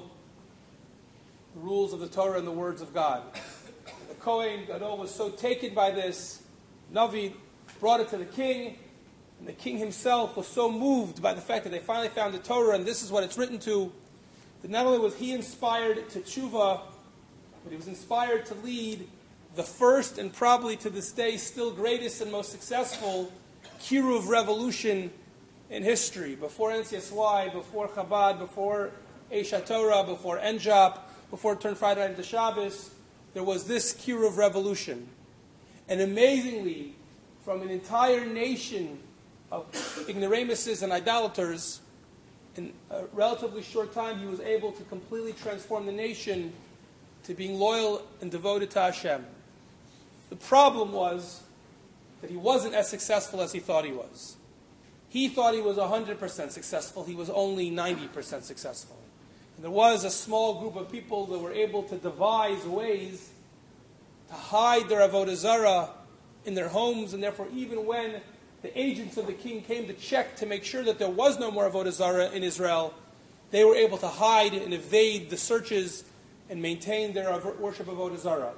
the rules of the Torah and the words of God. The Kohen Gadol was so taken by this, Navi brought it to the king, and the king himself was so moved by the fact that they finally found the Torah, and this is what it's written to, that not only was he inspired to tshuva, but he was inspired to lead the first and probably to this day still greatest and most successful Kiruv revolution in history. Before NCSY, before Chabad, before Eish HaTorah, before NJAP, before it turned Friday night into Shabbos, there was this Kiruv revolution. And amazingly, from an entire nation of ignoramuses and idolaters, in a relatively short time, he was able to completely transform the nation to being loyal and devoted to Hashem. The problem was that he wasn't as successful as he thought he was. He thought he was 100% successful. He was only 90% successful. And there was a small group of people that were able to devise ways to hide their avodah zarah in their homes, and therefore even when the agents of the king came to check to make sure that there was no more avodah zarah in Israel, they were able to hide and evade the searches and maintain their worship of avodah zarah.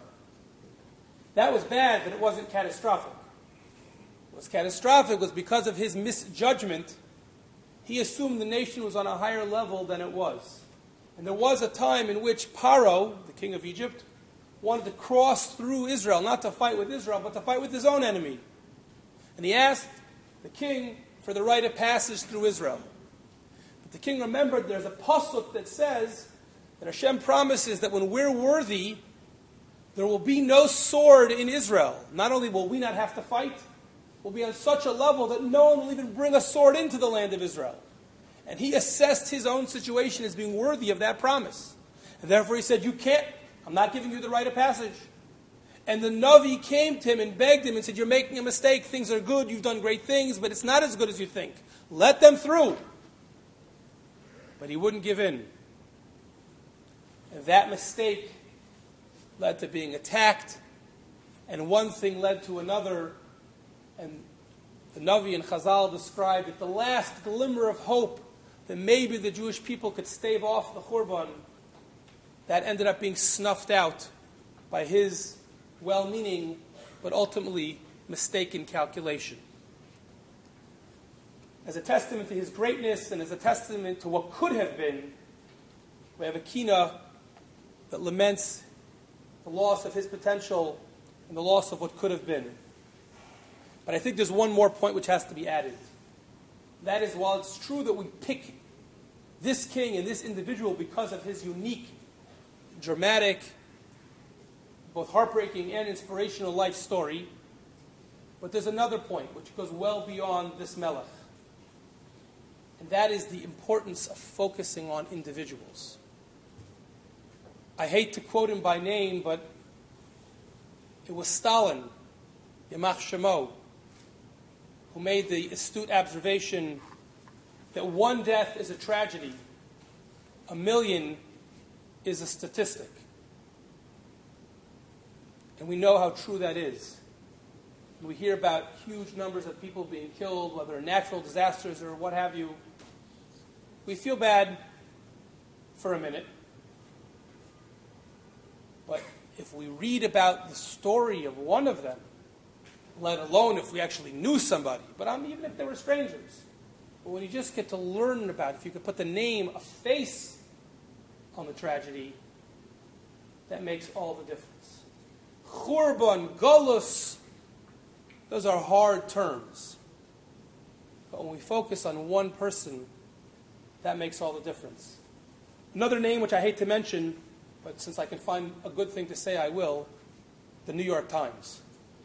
That was bad, but it wasn't catastrophic. What was catastrophic was because of his misjudgment, he assumed the nation was on a higher level than it was. And there was a time in which Paro, the king of Egypt, wanted to cross through Israel, not to fight with Israel, but to fight with his own enemy. And he asked the king for the right of passage through Israel. But the king remembered there's a pasuk that says that Hashem promises that when we're worthy, there will be no sword in Israel. Not only will we not have to fight, we'll be on such a level that no one will even bring a sword into the land of Israel. And he assessed his own situation as being worthy of that promise. And therefore he said, you can't, I'm not giving you the right of passage. And the Navi came to him and begged him and said, you're making a mistake, things are good, you've done great things, but it's not as good as you think. Let them through. But he wouldn't give in. And that mistake led to being attacked, and one thing led to another, and the Navi and Chazal described that the last glimmer of hope that maybe the Jewish people could stave off the Khurban, that ended up being snuffed out by his well-meaning, but ultimately mistaken calculation. As a testament to his greatness and as a testament to what could have been, we have a kina that laments the loss of his potential and the loss of what could have been. But I think there's one more point which has to be added. That is, while it's true that we pick this king and this individual because of his unique, dramatic, both heartbreaking and inspirational life story, but there's another point which goes well beyond this melech. And that is the importance of focusing on individuals. I hate to quote him by name, but it was Stalin, Yamach Shemo, who made the astute observation that one death is a tragedy, a million is a statistic. And we know how true that is. We hear about huge numbers of people being killed, whether natural disasters or what have you. We feel bad for a minute. if we read about the story of one of them, let alone if we actually knew somebody, but even if they were strangers. But when you just get to learn about it, if you could put the name, a face on the tragedy, that makes all the difference. Churban, Golus, those are hard terms. But when we focus on one person, that makes all the difference. Another name which I hate to mention, but since I can find a good thing to say, I will, the New York Times.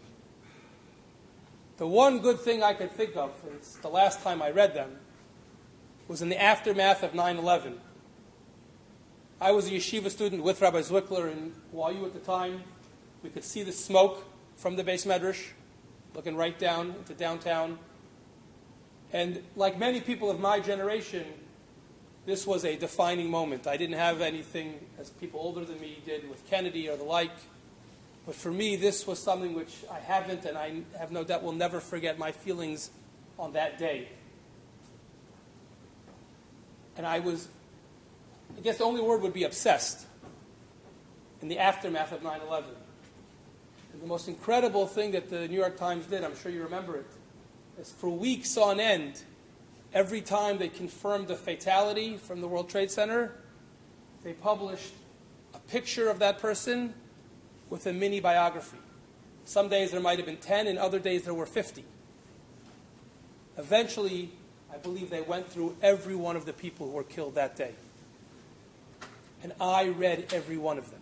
The one good thing I could think of, and it's the last time I read them, was in the aftermath of 9/11. I was a yeshiva student with Rabbi Zwickler in YU at the time. We could see the smoke from the Beis Medrash, looking right down into downtown. And like many people of my generation, this was a defining moment. I didn't have anything, as people older than me did, with Kennedy or the like. But for me, this was something which I haven't, and I have no doubt will never forget my feelings on that day. And I guess the only word would be obsessed in the aftermath of 9/11. And the most incredible thing that the New York Times did, I'm sure you remember it, is for weeks on end, every time they confirmed a fatality from the World Trade Center, they published a picture of that person with a mini biography. Some days there might have been 10, and other days there were 50. Eventually, I believe they went through every one of the people who were killed that day. And I read every one of them.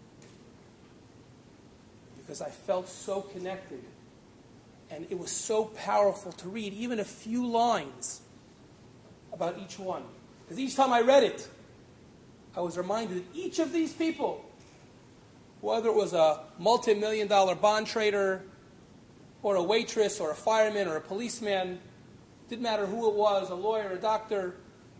Because I felt so connected. And it was so powerful to read even a few lines about each one. Because each time I read it, I was reminded that each of these people, whether it was a multi-million-dollar bond trader, or a waitress, or a fireman, or a policeman, didn't matter who it was, a lawyer, a doctor,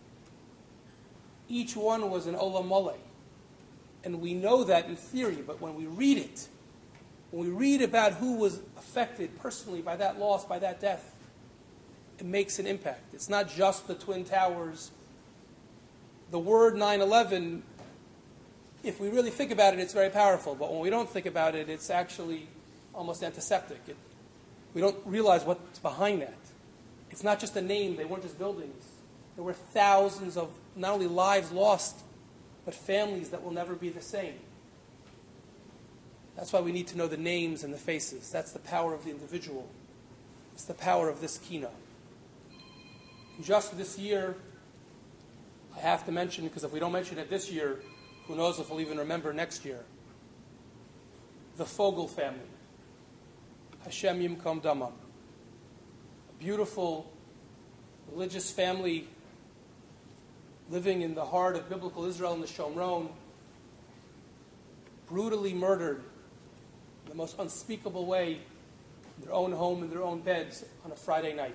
each one was an olam mole. And we know that in theory, but when we read it, when we read about who was affected personally by that loss, by that death, it makes an impact. It's not just the Twin Towers. The word 9/11, if we really think about it, it's very powerful. But when we don't think about it, it's actually almost antiseptic. We don't realize what's behind that. It's not just a name. They weren't just buildings. There were thousands of not only lives lost, but families that will never be the same. That's why we need to know the names and the faces. That's the power of the individual. It's the power of this kina. Just this year, I have to mention, because if we don't mention it this year, who knows if we'll even remember next year. The Fogel family. Hashem Yimkom Damam. A beautiful, religious family living in the heart of biblical Israel in the Shomron, brutally murdered in the most unspeakable way in their own home, in their own beds, on a Friday night.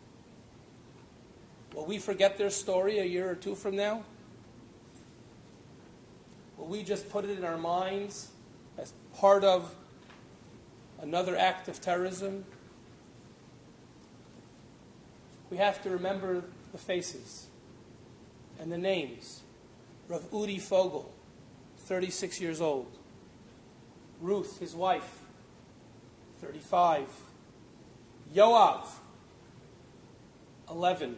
Will we forget their story a year or two from now? Will we just put it in our minds as part of another act of terrorism? We have to remember the faces and the names. Rav Udi Fogel, 36 years old. Ruth, his wife, 35. Yoav, 11.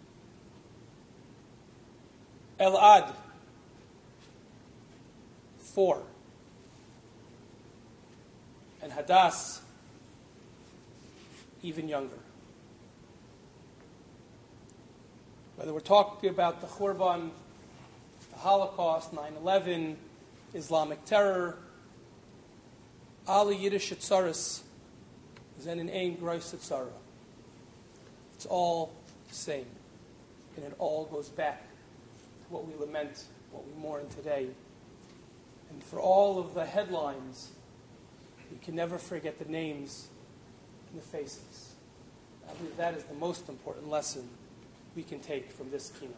Elad, 4. And Hadass, even younger. Whether we're talking about the Churban, the Holocaust, 9/11, Islamic terror, Ali Yiddish Tzaras, Zen in Ein Grois Tzara. It's all the same. And it all goes back to what we lament, what we mourn today. And for all of the headlines, we can never forget the names and the faces. I believe that is the most important lesson we can take from this Kina.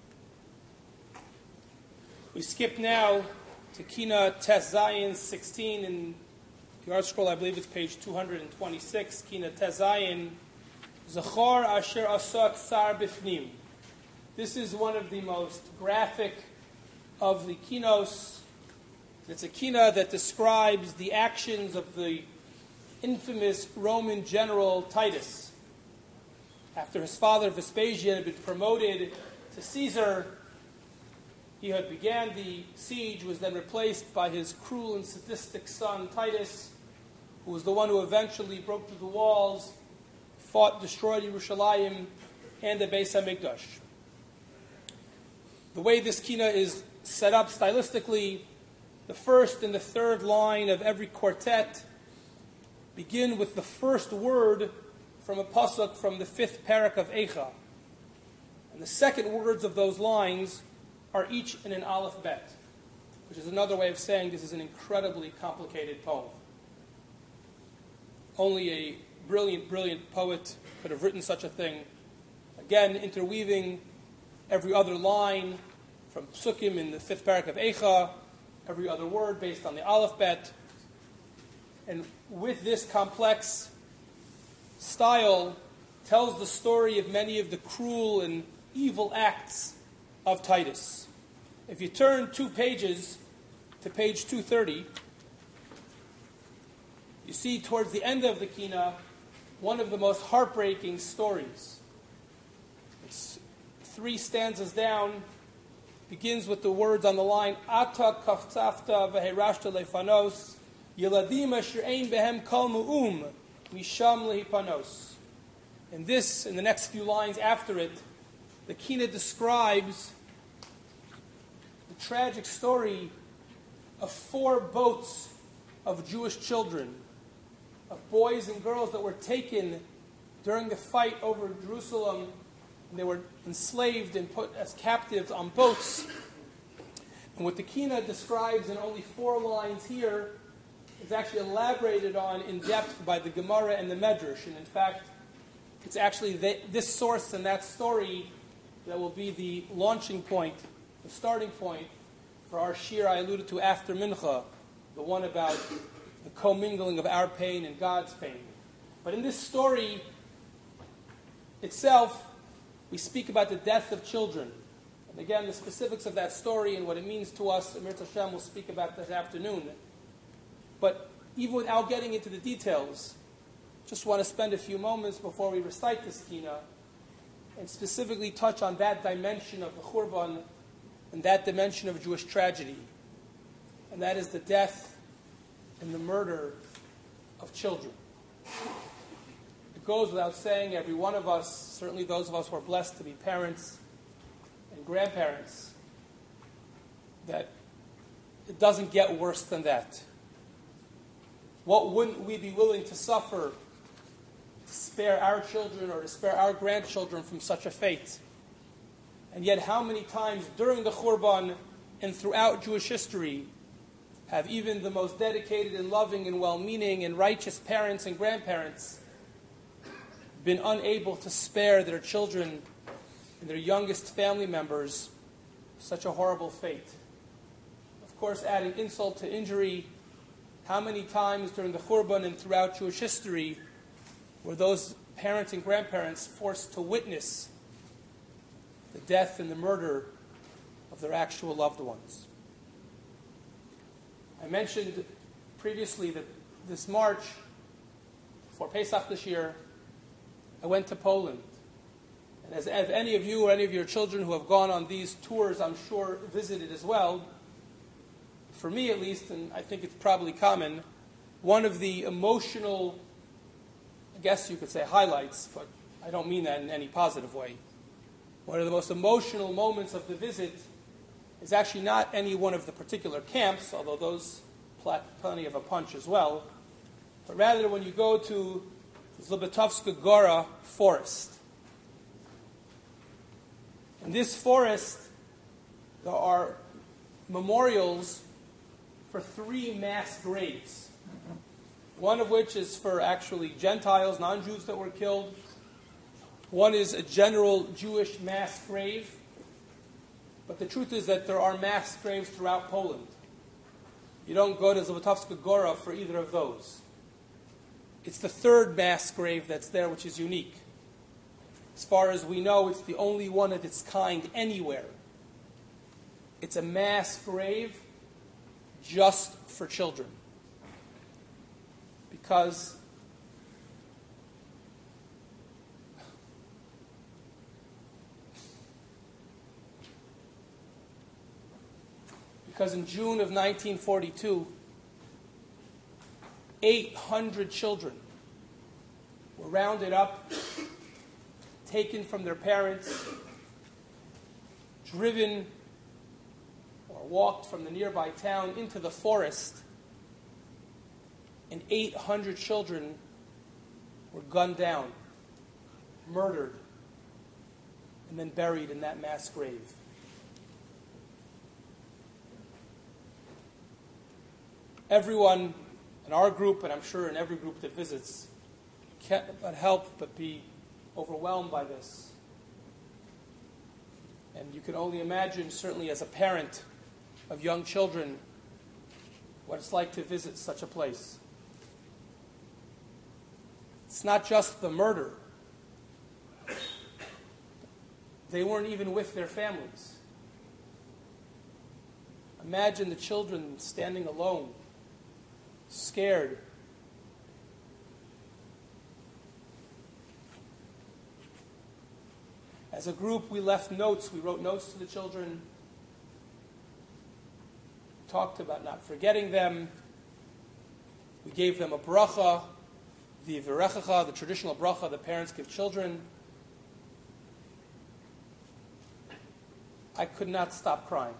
We skip now to Kina Tes Zayin 16 in the Art Scroll, I believe it's page 226. Kina Tes Zayin, Zachar Asher Asat Sar Bifnim. This is one of the most graphic of the kinos. It's a kina that describes the actions of the infamous Roman general Titus. After his father Vespasian had been promoted to Caesar, he had began the siege, was then replaced by his cruel and sadistic son Titus, who was the one who eventually broke through the walls, fought, destroyed Yerushalayim and the Beis HaMikdash. The way this kina is set up stylistically, the first and the third line of every quartet begin with the first word from a pasuk from the 5th parak of Eicha. And the second words of those lines are each in an aleph bet, which is another way of saying this is an incredibly complicated poem. Only a brilliant, brilliant poet could have written such a thing. Again, interweaving every other line from psukim in the 5th parak of Eicha, every other word based on the aleph bet. And with this complex style, tells the story of many of the cruel and evil acts of Titus. If you turn 2 pages to page 230, you see towards the end of the kina one of the most heartbreaking stories. It's 3 stanzas down, begins with the words on the line, Ata kaftzafta v'herashta lefanos, Yeladim asher ein behem kol mu'um, misham lehipanos. And this, in the next few lines after it, the kina describes the tragic story of 4 boats of Jewish children, of boys and girls that were taken during the fight over Jerusalem, and they were enslaved and put as captives on boats. And what the kina describes in only 4 lines here is actually elaborated on in depth by the Gemara and the Medrash. And in fact, it's actually this source and that story that will be the launching point, the starting point for our shir I alluded to after Mincha, the one about the commingling of our pain and God's pain. But in this story itself, we speak about the death of children. And again, the specifics of that story and what it means to us, Amir Hashem will speak about this afternoon. But even without getting into the details, just want to spend a few moments before we recite this kina and specifically touch on that dimension of the Churban and that dimension of Jewish tragedy. And that is the death and the murder of children. It goes without saying, every one of us, certainly those of us who are blessed to be parents and grandparents, that it doesn't get worse than that. What wouldn't we be willing to suffer to spare our children or to spare our grandchildren from such a fate? And yet how many times during the Churban and throughout Jewish history have even the most dedicated and loving and well-meaning and righteous parents and grandparents been unable to spare their children and their youngest family members such a horrible fate? Of course, adding insult to injury, how many times during the Churban and throughout Jewish history were those parents and grandparents forced to witness the death and the murder of their actual loved ones? I mentioned previously that this March, for Pesach this year, I went to Poland. And as any of you or any of your children who have gone on these tours, I'm sure, visited as well, for me at least, and I think it's probably common, one of the emotional, I guess you could say highlights, but I don't mean that in any positive way. One of the most emotional moments of the visit is actually not any one of the particular camps, although those pack plenty of a punch as well, but rather when you go to Zlobatovska Gora forest. In this forest, there are memorials for 3 mass graves. One of which is for actually Gentiles, non-Jews that were killed. One is a general Jewish mass grave. But the truth is that there are mass graves throughout Poland. You don't go to Zlobatovska Gora for either of those. It's the 3rd mass grave that's there, which is unique. As far as we know, it's the only one of its kind anywhere. It's a mass grave just for children. Because in June of 1942, 800 children were rounded up, taken from their parents, driven or walked from the nearby town into the forest, and 800 children were gunned down, murdered, and then buried in that mass grave. Everyone in our group, and I'm sure in every group that visits, can't but help but be overwhelmed by this. And you can only imagine, certainly as a parent of young children, what it's like to visit such a place. It's not just the murder. They weren't even with their families. Imagine the children standing alone, scared. As a group, we left notes. We wrote notes to the children, talked about not forgetting them. We gave them a bracha, the virechacha, the traditional bracha that parents give children. I could not stop crying.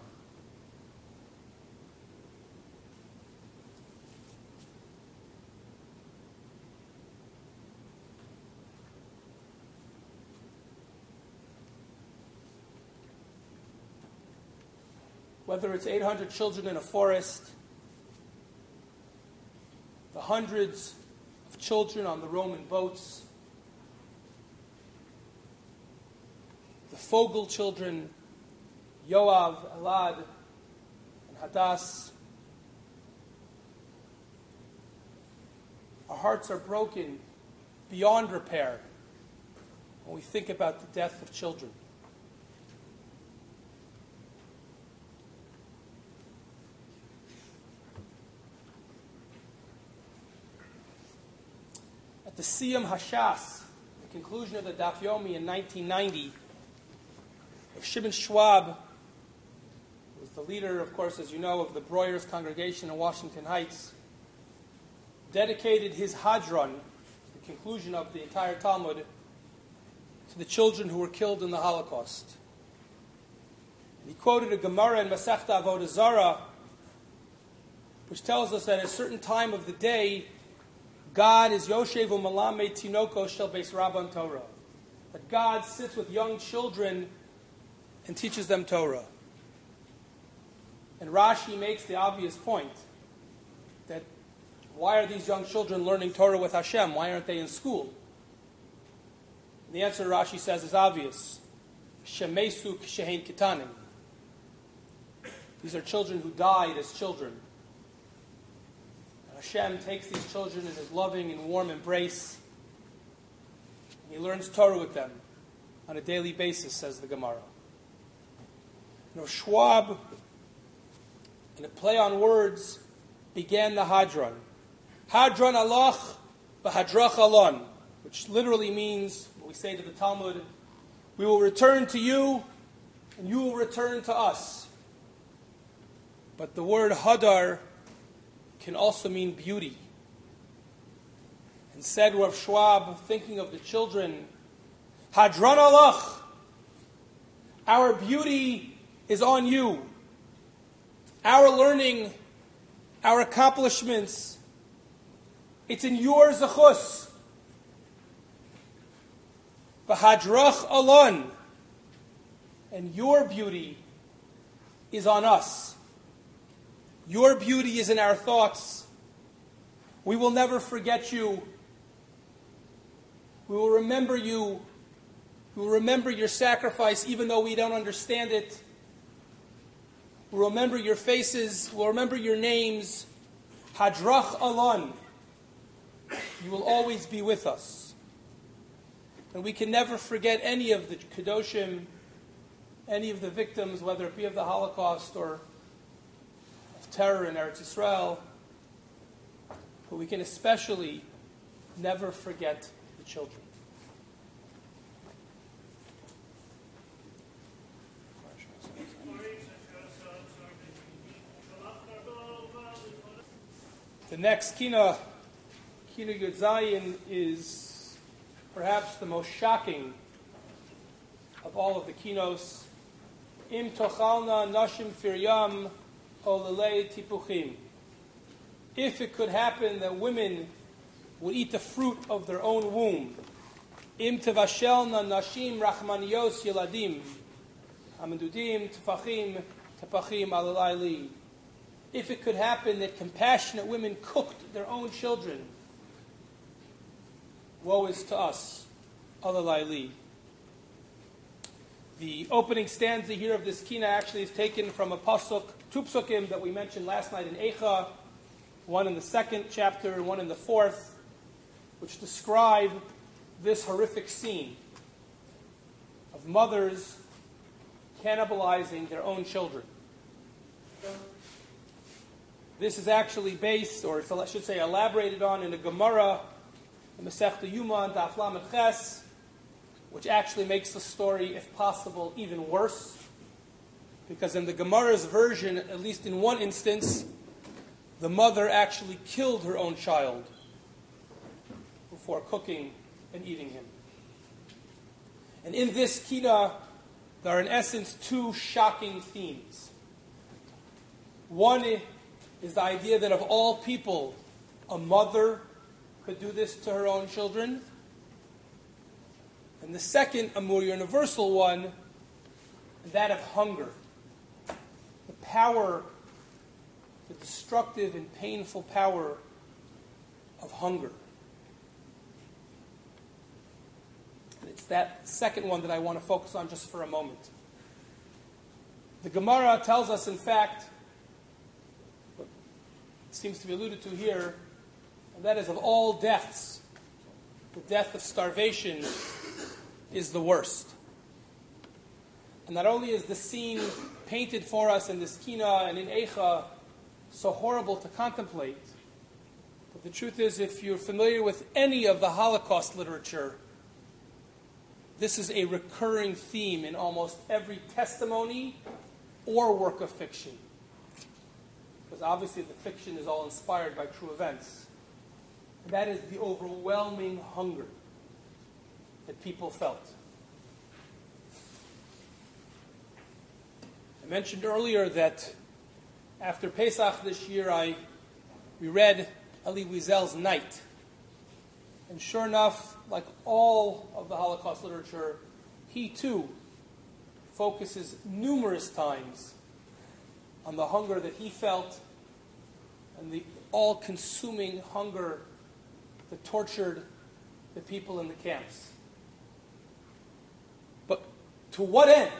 Whether it's 800 children in a forest, the hundreds of children on the Roman boats, the Fogel children, Yoav, Elad, and Hadass. Our hearts are broken beyond repair when we think about the death of children. At the Siyam Hashas, the conclusion of the Daf Yomi in 1990, Shimon Schwab was the leader, of course, as you know, of the Breuer's congregation in Washington Heights, dedicated his Hadron, the conclusion of the entire Talmud, to the children who were killed in the Holocaust. And he quoted a Gemara in Masechta Avodah Zarah, which tells us that at a certain time of the day, God is Yoshev u'Malame Tinoko Shel Beis Rabban Torah. That God sits with young children and teaches them Torah. And Rashi makes the obvious point that why are these young children learning Torah with Hashem? Why aren't they in school? And the answer Rashi says is obvious. Shemesu kshehein kitanim. These are children who died as children. Hashem takes these children in his loving and warm embrace. And he learns Torah with them on a daily basis, says the Gemara. Schwab, in a play on words, began the Hadron. Hadron alach v'hadrach alon, which literally means, what we say to the Talmud, we will return to you and you will return to us. But the word hadar can also mean beauty. And said Rav Schwab, thinking of the children, Hadron alach, our beauty is on you. Our learning, our accomplishments, it's in your zechus. V'hadrach alon, and your beauty is on us. Your beauty is in our thoughts. We will never forget you. We will remember you. We will remember your sacrifice even though we don't understand it. We'll remember your faces. We'll remember your names. Hadrach alon. You will always be with us. And we can never forget any of the Kedoshim, any of the victims, whether it be of the Holocaust or terror in Eretz Yisrael, but we can especially never forget the children. The next Kina Yud Zayin, is perhaps the most shocking of all of the kinos. Im tochalna nashim firyam olelei tipuchim. If it could happen that women would eat the fruit of their own womb. Im tevashelna nashim rachmaniyos yeladim. Amadudim tefachim tepachim alalayli. If it could happen that compassionate women cooked their own children, woe is to us, alalayli. The opening stanza here of this kina actually is taken from a pasuk, two psukim that we mentioned last night in Eicha, one in the 2nd chapter and one in the 4th, which describe this horrific scene of mothers cannibalizing their own children. This is actually based, or I should say elaborated on, in a Gemara, the Masechta Yuma, Daf Lamed Ches, which actually makes the story, if possible, even worse. Because in the Gemara's version, at least in one instance, the mother actually killed her own child before cooking and eating him. And in this kina, there are in essence two shocking themes. One is the idea that of all people, a mother could do this to her own children. And the second, a more universal one, that of hunger. The power, the destructive and painful power of hunger. And it's that second one that I want to focus on just for a moment. The Gemara tells us, in fact, what seems to be alluded to here, and that is of all deaths, the death of starvation is the worst. And not only is the scene painted for us in this kina and in Eicha so horrible to contemplate, but the truth is, if you're familiar with any of the Holocaust literature, this is a recurring theme in almost every testimony or work of fiction. Because obviously the fiction is all inspired by true events. And that is the overwhelming hunger that people felt. I mentioned earlier that after Pesach this year, we read Elie Wiesel's Night. And sure enough, like all of the Holocaust literature, he too focuses numerous times on the hunger that he felt and the all-consuming hunger that tortured the people in the camps. But to what end?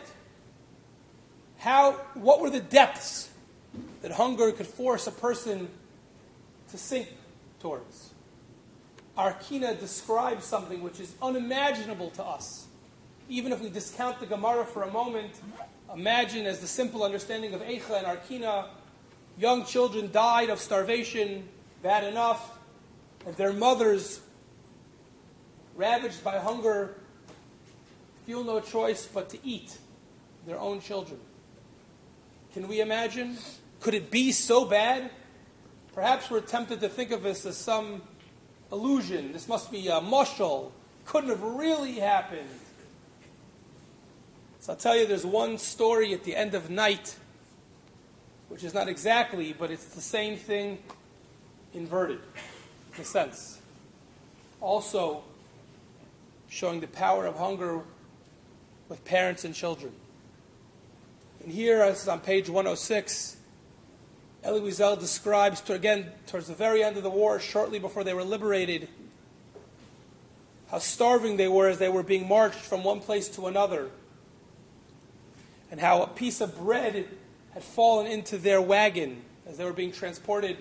What were the depths that hunger could force a person to sink towards? Our kina describes something which is unimaginable to us. Even if we discount the Gemara for a moment, imagine as the simple understanding of Eicha and our kina, young children died of starvation, bad enough, and their mothers, ravaged by hunger, feel no choice but to eat their own children. Can we imagine? Could it be so bad? Perhaps we're tempted to think of this as some illusion. This must be a mashal. Couldn't have really happened. So I'll tell you, there's one story at the end of Night, which is not exactly, but it's the same thing inverted, in a sense. Also showing the power of hunger with parents and children. And here, this is on page 106, Elie Wiesel describes, towards the very end of the war, shortly before they were liberated, how starving they were as they were being marched from one place to another, and how a piece of bread had fallen into their wagon as they were being transported.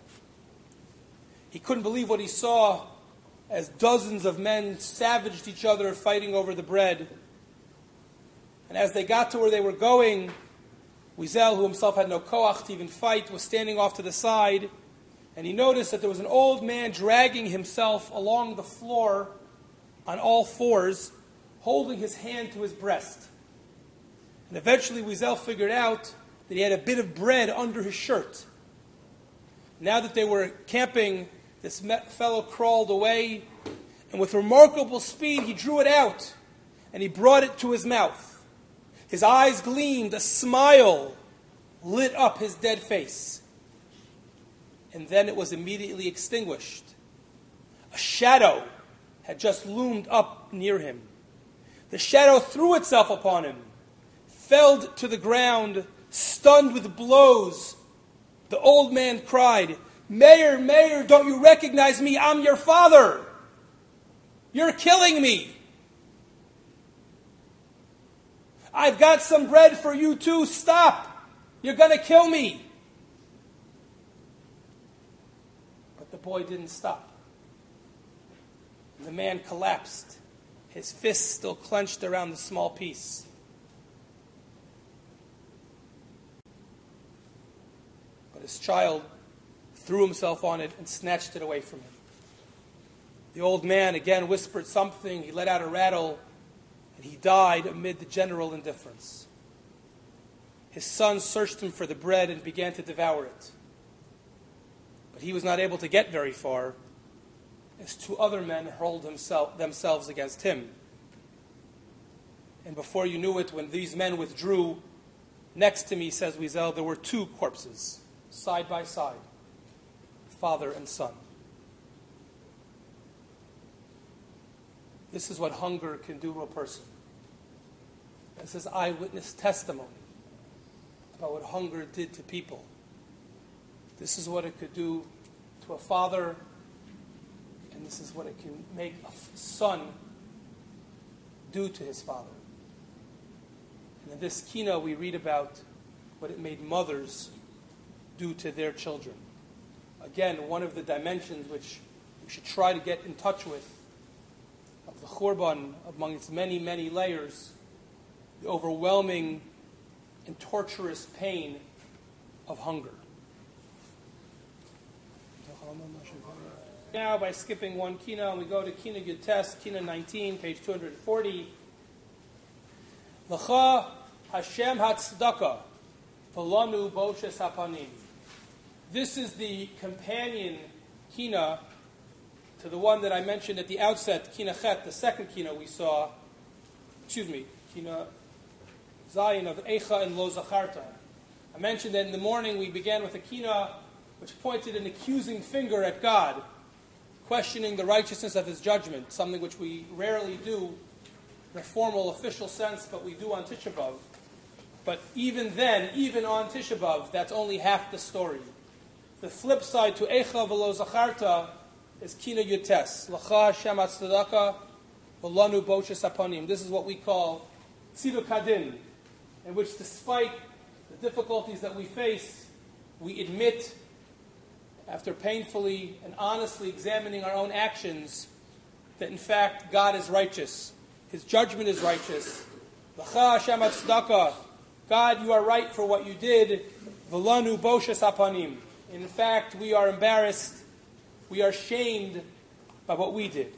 He couldn't believe what he saw as dozens of men savaged each other fighting over the bread. And as they got to where they were going, Wiesel, who himself had no koach to even fight, was standing off to the side, and he noticed that there was an old man dragging himself along the floor on all fours, holding his hand to his breast. And eventually Wiesel figured out that he had a bit of bread under his shirt. Now that they were camping, this fellow crawled away, and with remarkable speed he drew it out, and he brought it to his mouth. His eyes gleamed, a smile lit up his dead face. And then it was immediately extinguished. A shadow had just loomed up near him. The shadow threw itself upon him, fell to the ground, stunned with blows. The old man cried, "Meir, Meir, don't you recognize me? I'm your father. You're killing me. I've got some bread for you too. Stop. You're going to kill me." But the boy didn't stop. And the man collapsed, his fists still clenched around the small piece. But his child threw himself on it and snatched it away from him. The old man again whispered something. He let out a rattle. He died amid the general indifference. His son searched him for the bread and began to devour it. But he was not able to get very far, as two other men hurled themselves against him. And before you knew it, when these men withdrew, next to me, says Wiesel, there were two corpses, side by side, father and son. This is what hunger can do to a person. This is eyewitness testimony about what hunger did to people. This is what it could do to a father, and this is what it can make a son do to his father. And in this kina we read about what it made mothers do to their children. Again, one of the dimensions which we should try to get in touch with of the Churban, among its many, many layers, the overwhelming and torturous pain of hunger. Now, by skipping one kina, and we go to kina Yutes, kina 19, page 240. L'cha Hashem hatzedakah, v'lanu boshes hapanim. This is the companion kina to the one that I mentioned at the outset, kina chet, the second kina we saw, kina Zayin of Eicha and Lo Zacharta. I mentioned that in the morning we began with a kina which pointed an accusing finger at God, questioning the righteousness of His judgment, something which we rarely do in a formal, official sense, but we do on Tisha B'Av. But even then, even on Tisha B'Av, that's only half the story. The flip side to Eicha v'lo Zacharta is Kina Yutes. L'cha Hashem hatzedakah v'lanu boshes hapanim. This is what we call Tziduk Hadin, in which despite the difficulties that we face, we admit, after painfully and honestly examining our own actions, that in fact God is righteous. His judgment is righteous. L'cha Hashem hatzedakah. God, you are right for what you did. V'lanu boshes hapanim. In fact, we are embarrassed, we are shamed by what we did.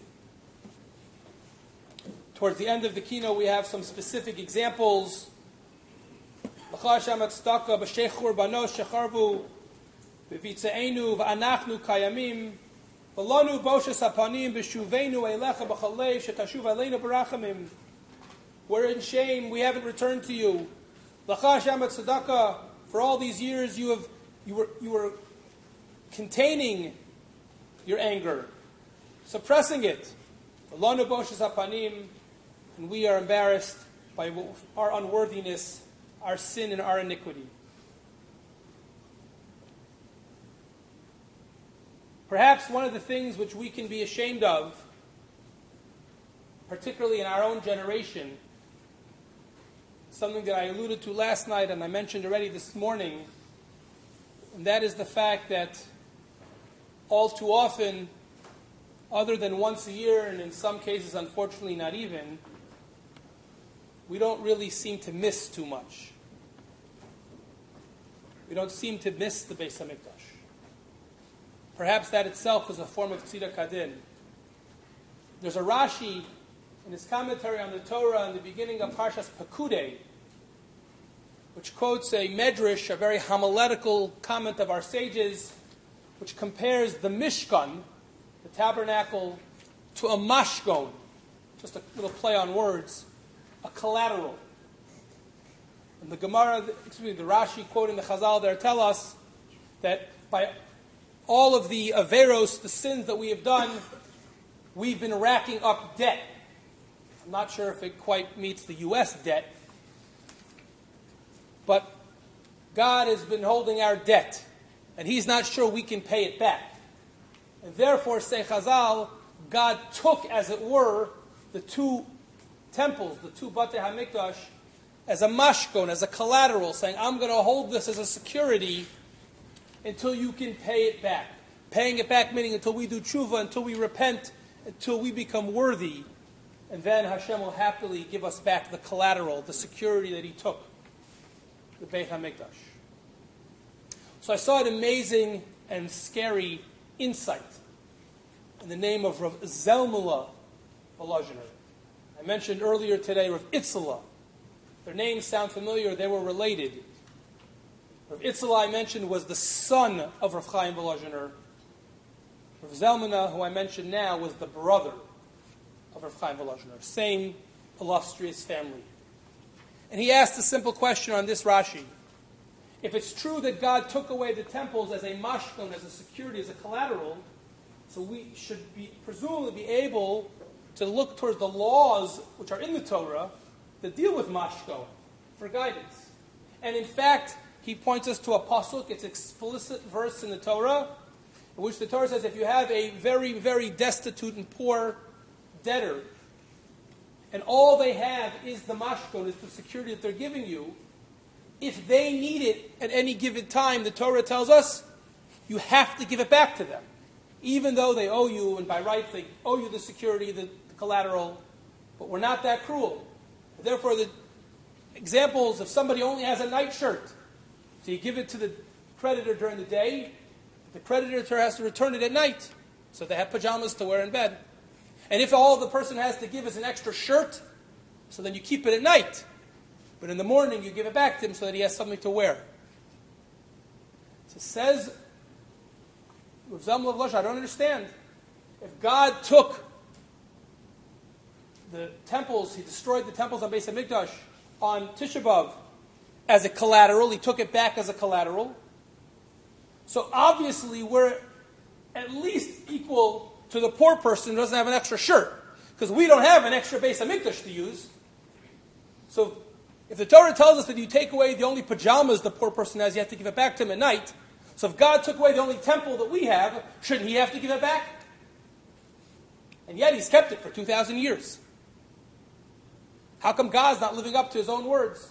Towards the end of the kino, we have some specific examples. L'cha Hashem hatzedakah b'shei churbanos shecharvu v'vitzeinu v'anachnu kayamim v'lanu boshes hapanim b'shuveinu eilecha b'chalev shetashuv aleinu b'rachamim. We're in shame, we haven't returned to you. L'cha Hashem hatzedakah, for all these years you were containing your anger, suppressing it. V'lanu boshes hapanim, and we are embarrassed by our unworthiness, our sin, and our iniquity. Perhaps one of the things which we can be ashamed of, particularly in our own generation, something that I alluded to last night and I mentioned already this morning, and that is the fact that all too often, other than once a year, and in some cases unfortunately not even, we don't really seem to miss too much. we don't seem to miss the Beis HaMikdash. Perhaps that itself is a form of Tzidak Hadin. There's a Rashi in his commentary on the Torah in the beginning of Parshas Pekudei, which quotes a medrash, a very homiletical comment of our sages, which compares the Mishkan, the tabernacle, to a mashgon, just a little play on words, a collateral. And the Rashi quoting the Chazal there tell us that by all of the averos, the sins that we have done, we've been racking up debt. I'm not sure if it quite meets the U.S. debt, but God has been holding our debt, and He's not sure we can pay it back. And therefore, say Chazal, God took, as it were, the two temples, the two Batei HaMikdash, as a mashkon, as a collateral, saying, I'm going to hold this as a security until you can pay it back. Paying it back meaning until we do tshuva, until we repent, until we become worthy. And then Hashem will happily give us back the collateral, the security that He took, the Beit HaMikdash. So I saw an amazing and scary insight in the name of Rav Zalmullah Volozhiner. I mentioned earlier today Rav Itzela. Their names sound familiar, they were related. Rav Itzela, I mentioned, was the son of Rav Chaim Volozhiner. Rav Zalmullah, who I mentioned now, was the brother of Rav Chaim Volozhiner. Same illustrious family. And he asked a simple question on this Rashi. If it's true that God took away the temples as a mashkon, as a security, as a collateral, so we should presumably be able to look towards the laws which are in the Torah that deal with mashkon for guidance. And in fact, he points us to a pasuk. It's an explicit verse in the Torah, in which the Torah says if you have a very, very destitute and poor debtor, and all they have is the mashkon, is the security that they're giving you, if they need it at any given time, the Torah tells us, you have to give it back to them. Even though they owe you, and by right they owe you the security, the collateral, but we're not that cruel. Therefore, the examples, if somebody only has a nightshirt, so you give it to the creditor during the day, the creditor has to return it at night, so they have pajamas to wear in bed. And if all the person has to give is an extra shirt, so then you keep it at night. But in the morning you give it back to him so that he has something to wear. So says Rav Zalmullah Volozhiner, I don't understand. If God took the temples, He destroyed the temples on Beis HaMikdash on Tisha B'Av as a collateral, He took it back as a collateral. So obviously we're at least equal to the poor person who doesn't have an extra shirt, because we don't have an extra Beis HaMikdash to use. So if the Torah tells us that you take away the only pajamas the poor person has, you have to give it back to him at night. So if God took away the only temple that we have, shouldn't He have to give it back? And yet He's kept it for 2,000 years. How come God's not living up to His own words?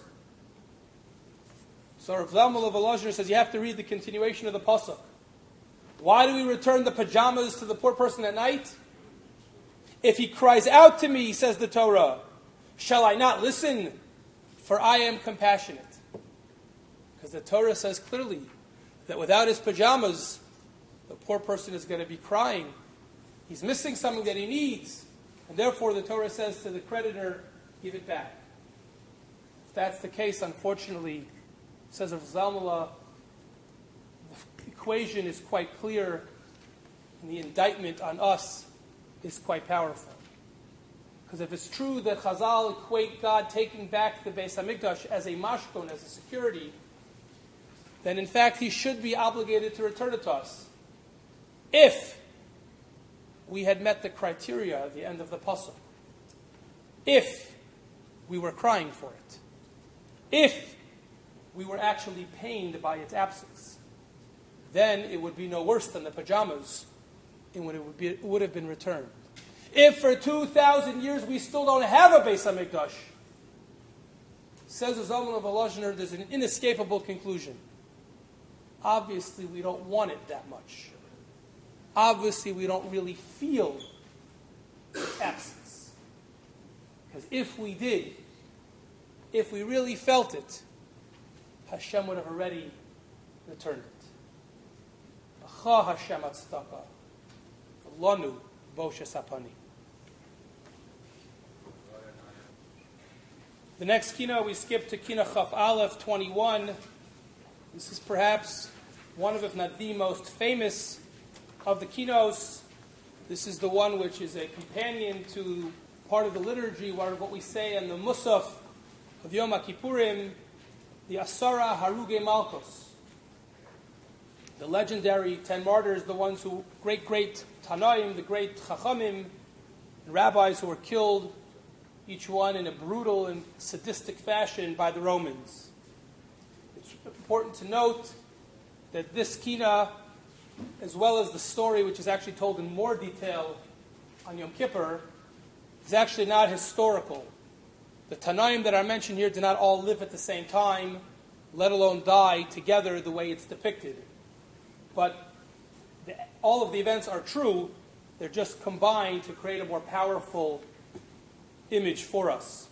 So Rav Zalmullah Volozhiner says you have to read the continuation of the pasuk. Why do we return the pajamas to the poor person at night? If he cries out to me, says the Torah, shall I not listen? For I am compassionate. Because the Torah says clearly that without his pajamas, the poor person is going to be crying. He's missing something that he needs. And therefore the Torah says to the creditor, give it back. If that's the case, unfortunately, says Rav Zalmullah, the equation is quite clear, and the indictment on us is quite powerful. Because if it's true that Chazal equate God taking back the Beis HaMikdash as a mashkon, as a security, then in fact He should be obligated to return it to us. If we had met the criteria at the end of the pasuk. If we were crying for it. If we were actually pained by its absence. Then it would be no worse than the pajamas in when it would have been returned. If for 2,000 years we still don't have a Beis HaMikdash, says Zalmullah Volozhiner, there's an inescapable conclusion. Obviously we don't want it that much. Obviously we don't really feel its absence. Because if we did, if we really felt it, Hashem would have already returned it. Acha Hashem atzdaka, v'lanu boshes hapani. The next kina, we skip to kina Chaf Aleph 21. This is perhaps one of, if not the most famous of the kinos. This is the one which is a companion to part of the liturgy, what we say in the Musaf of Yom Kippurim, the Asara Haruge Malchus. The legendary 10 martyrs, the ones who, great Tanaim, the great Chachamim, and rabbis who were killed, each one in a brutal and sadistic fashion by the Romans. It's important to note that this kina, as well as the story which is actually told in more detail on Yom Kippur, is actually not historical. The Tanaim that are mentioned here did not all live at the same time, let alone die together the way it's depicted. But all of the events are true, they're just combined to create a more powerful image for us.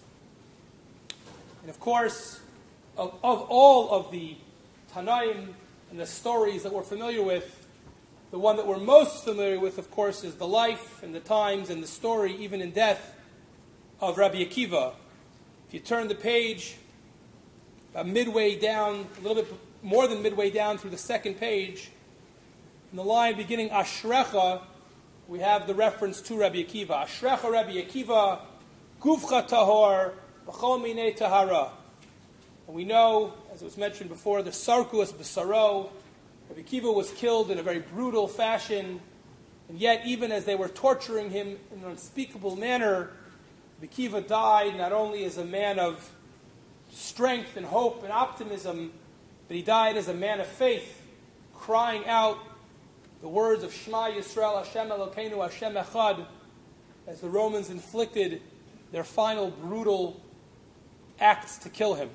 And of course, of all of the Tanaim and the stories that we're familiar with, the one that we're most familiar with, of course, is the life and the times and the story, even in death, of Rabbi Akiva. If you turn the page, about midway down, a little bit more than midway down through the second page, in the line beginning Ashrecha, we have the reference to Rabbi Akiva. Ashrecha Rabbi Akiva, Gufcha Tahor, B'chol Minei Tahara. And we know, as it was mentioned before, the Sarkus B'saro. Rabbi Akiva was killed in a very brutal fashion, and yet even as they were torturing him in an unspeakable manner, Rabbi Akiva died not only as a man of strength and hope and optimism, but he died as a man of faith, crying out the words of Shema Yisrael, Hashem Elokeinu, Hashem Echad, as the Romans inflicted their final brutal acts to kill him.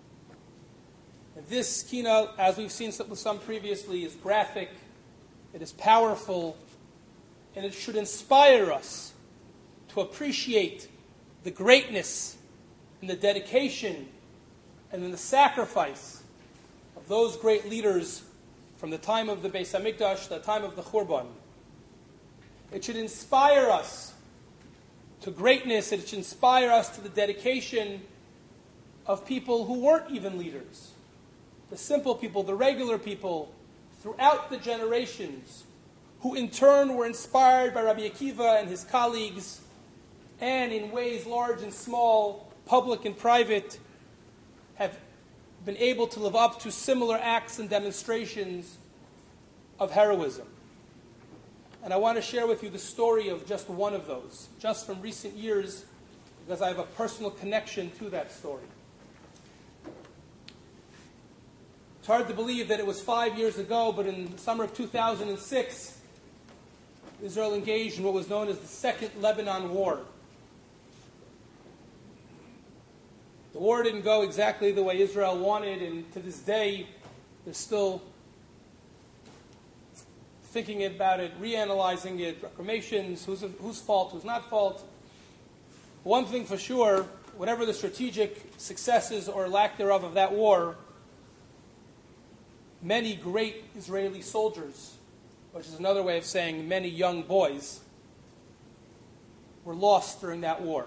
And this kina, as we've seen with some previously, is graphic, it is powerful, and it should inspire us to appreciate the greatness and the dedication and then the sacrifice of those great leaders from the time of the Beis HaMikdash, the time of the Churban. It should inspire us to greatness, it should inspire us to the dedication of people who weren't even leaders. The simple people, the regular people, throughout the generations, who in turn were inspired by Rabbi Akiva and his colleagues, and in ways large and small, public and private, have been able to live up to similar acts and demonstrations of heroism. And I want to share with you the story of just one of those, just from recent years, because I have a personal connection to that story. It's hard to believe that it was 5 years ago, but in the summer of 2006, Israel engaged in what was known as the Second Lebanon War. The war didn't go exactly the way Israel wanted, and to this day, they're still thinking about it, reanalyzing it, reclamations, whose fault, who's not fault. One thing for sure, whatever the strategic successes or lack thereof of that war, many great Israeli soldiers, which is another way of saying many young boys, were lost during that war.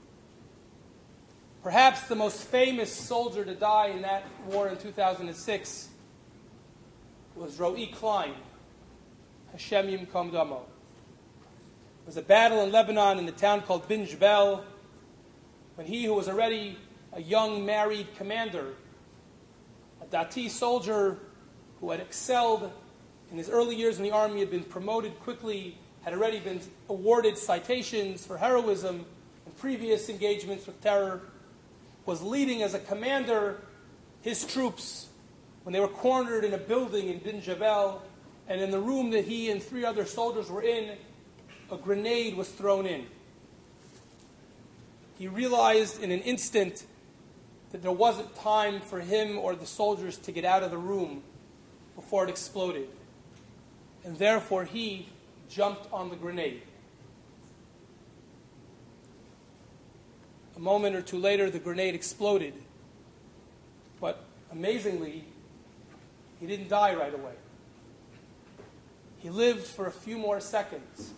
Perhaps the most famous soldier to die in that war in 2006 was Ro'i Klein, Hashem Yimkom Damo. It was a battle in Lebanon in the town called Bin Jbel, when he, who was already a young married commander, a Dati soldier who had excelled in his early years in the army, had been promoted quickly, had already been awarded citations for heroism in previous engagements with terror, was leading as a commander his troops when they were cornered in a building in Bin Jabal, and in the room that he and 3 other soldiers were in, a grenade was thrown in. He realized in an instant that there wasn't time for him or the soldiers to get out of the room before it exploded. And therefore he jumped on the grenade. A moment or two later, the grenade exploded. But amazingly, He didn't die right away. He lived for a few more seconds.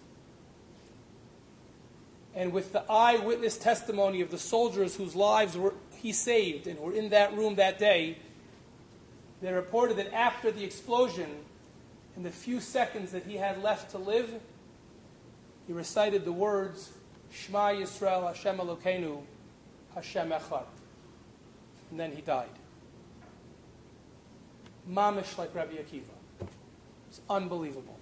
And with the eyewitness testimony of the soldiers whose lives he saved and were in that room that day, they reported that after the explosion, in the few seconds that he had left to live, he recited the words, Shema Yisrael Hashem Elokeinu Hashem Echad. And then he died. Mamish like Rabbi Akiva. It's unbelievable.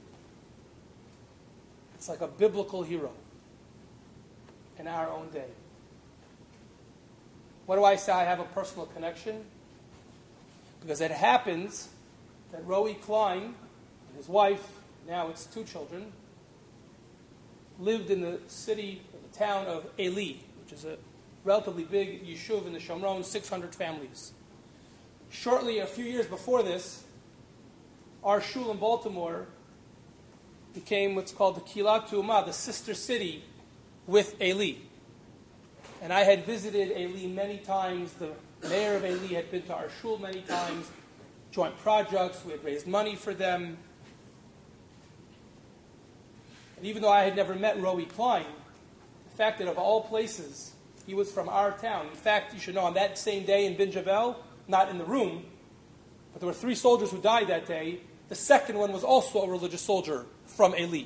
It's like a biblical hero in our own day. What do I say I have a personal connection? Because it happens that Roe Klein and his wife, now it's 2 children, lived in the city, the town of Eli, which is a relatively big yeshuv in the Shomron, 600 families. Shortly, a few years before this, our shul in Baltimore became what's called the Kilat Tu'umah, the sister city with Eli. And I had visited Eli many times. The mayor of Eli had been to our shul many times. Joint projects, we had raised money for them. And even though I had never met Roe Klein, the fact that of all places, he was from our town. In fact, you should know, on that same day in Bin Jabel, not in the room, but there were 3 soldiers who died that day. The second one was also a religious soldier from Eli.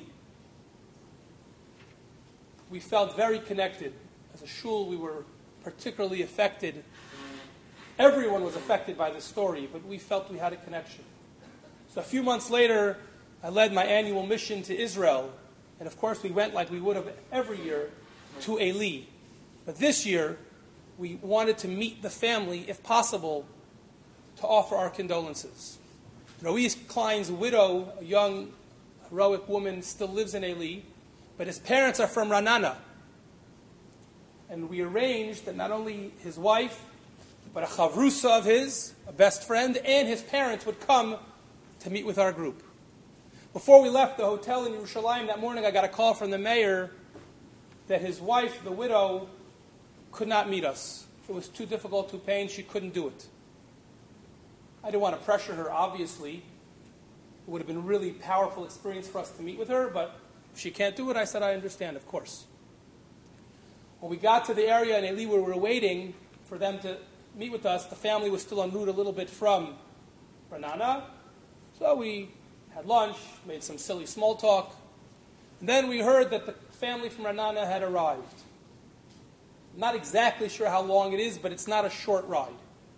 We felt very connected. As a shul, we were particularly affected. Everyone was affected by this story, but we felt we had a connection. So a few months later, I led my annual mission to Israel. And of course, we went like we would have every year to Eli. But this year, we wanted to meet the family, if possible, to offer our condolences. Roe Klein's widow, a young, heroic woman, still lives in Eli, but his parents are from Ra'anana. And we arranged that not only his wife, but a chavrusa of his, a best friend, and his parents would come to meet with our group. Before we left the hotel in Yerushalayim that morning, I got a call from the mayor that his wife, the widow, could not meet us. It was too difficult, too painful, she couldn't do it. I didn't want to pressure her, obviously. It would have been a really powerful experience for us to meet with her, but if she can't do it, I said, I understand, of course. When we got to the area in Eli where we were waiting for them to meet with us, the family was still en route a little bit from Ra'anana. So we had lunch, made some silly small talk, and then we heard that the family from Ra'anana had arrived. I'm not exactly sure how long it is, but it's not a short ride.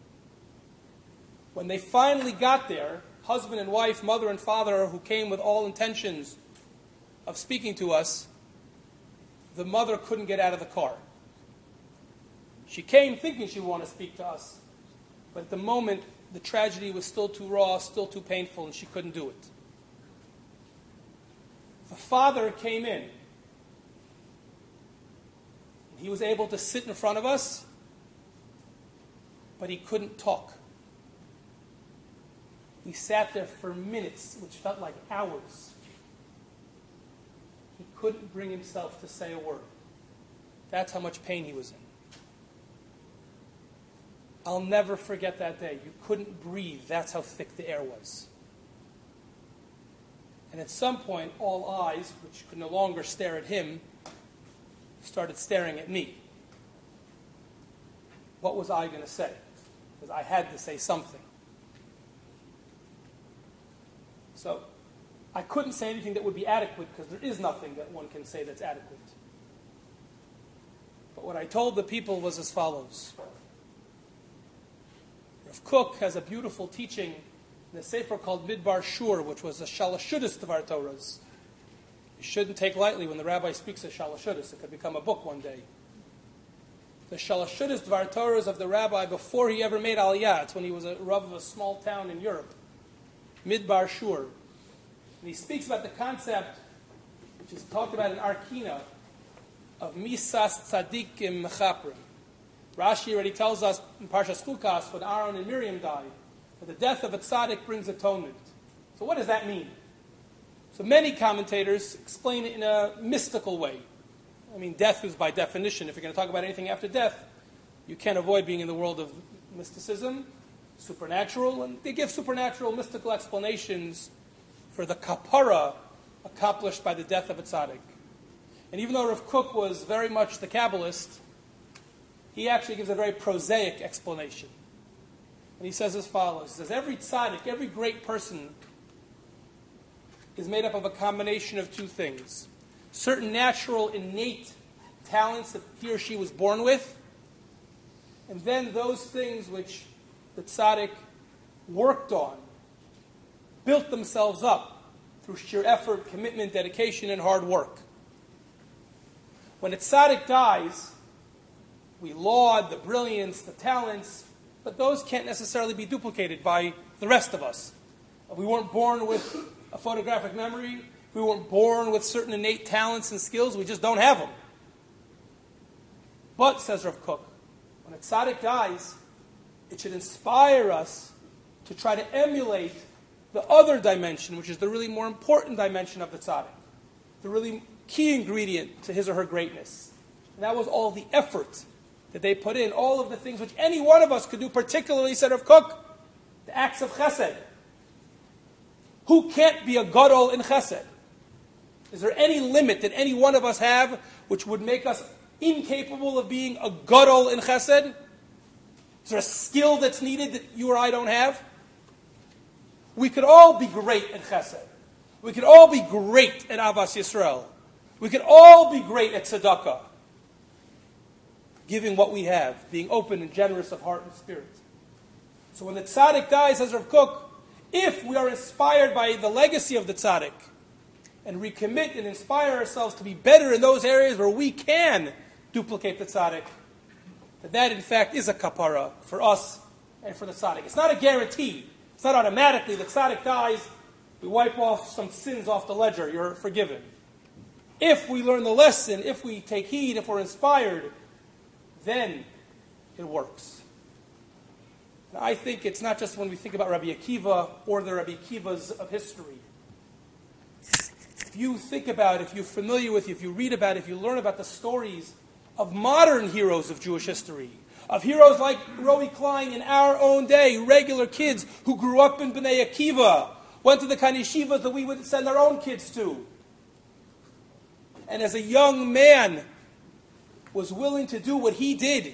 When they finally got there, husband and wife, mother and father, who came with all intentions of speaking to us, the mother couldn't get out of the car. She came thinking she would want to speak to us, but at the moment, the tragedy was still too raw, still too painful, and she couldn't do it. The father came in. He was able to sit in front of us, but he couldn't talk. He sat there for minutes, which felt like hours. He couldn't bring himself to say a word. That's how much pain he was in. I'll never forget that day. You couldn't breathe. That's how thick the air was. And at some point, all eyes, which could no longer stare at him, started staring at me. What was I going to say? Because I had to say something. So I couldn't say anything that would be adequate because there is nothing that one can say that's adequate. But what I told the people was as follows. Rav Kook has a beautiful teaching in a sefer called Midbar Shur, which was the Shalashudis Dvar Torahs. You shouldn't take lightly when the rabbi speaks of Shalashudis. It could become a book one day. The Shalashudis Dvar Torahs of the rabbi before he ever made Aliyah. It's when he was a rav of a small town in Europe. Midbar Shur. And he speaks about the concept, which is talked about in Arkina, of Misas Tzadikim Mechaprim. Rashi already tells us in Parshas Chukas when Aaron and Miriam died, that the death of a tzaddik brings atonement. So what does that mean? So many commentators explain it in a mystical way. I mean, death is by definition, if you're going to talk about anything after death, you can't avoid being in the world of mysticism. supernatural, and they give supernatural mystical explanations for the kapara accomplished by the death of a tzaddik. And even though Rav Kook was very much the Kabbalist, he actually gives a very prosaic explanation. And he says as follows. He says, every tzaddik, every great person is made up of a combination of two things. Certain natural, innate talents that he or she was born with, and then those things which the tzaddik worked on, built themselves up through sheer effort, commitment, dedication, and hard work. When a tzaddik dies, we laud the brilliance, the talents, but those can't necessarily be duplicated by the rest of us. If we weren't born with a photographic memory, if we weren't born with certain innate talents and skills, we just don't have them. But, says Rav Kook, when a tzaddik dies, it should inspire us to try to emulate the other dimension, which is the really more important dimension of the tzaddik, the really key ingredient to his or her greatness. And that was all the effort that they put in, all of the things which any one of us could do, particularly, said Rav Kook, the acts of chesed. Who can't be a gadol in chesed? Is there any limit that any one of us have which would make us incapable of being a gadol in chesed? Is there a skill that's needed that you or I don't have? We could all be great at chesed. We could all be great at Avas Yisrael. We could all be great at tzedakah. Giving what we have, being open and generous of heart and spirit. So when the tzaddik dies, says Rav Kook, if we are inspired by the legacy of the tzaddik and recommit and inspire ourselves to be better in those areas where we can duplicate the tzaddik, that in fact is a kapara for us and for the tzaddik. It's not a guarantee. It's not automatically the tzaddik dies, we wipe off some sins off the ledger, you're forgiven. If we learn the lesson, if we take heed, if we're inspired, then it works. And I think it's not just when we think about Rabbi Akiva or the Rabbi Akivas of history. If you think about, if you're familiar with, if you read about, if you learn about the stories of modern heroes of Jewish history, of heroes like Roy Klein in our own day, regular kids who grew up in Bnei Akiva, went to the kind of yeshivas that we would send our own kids to. And as a young man, was willing to do what he did.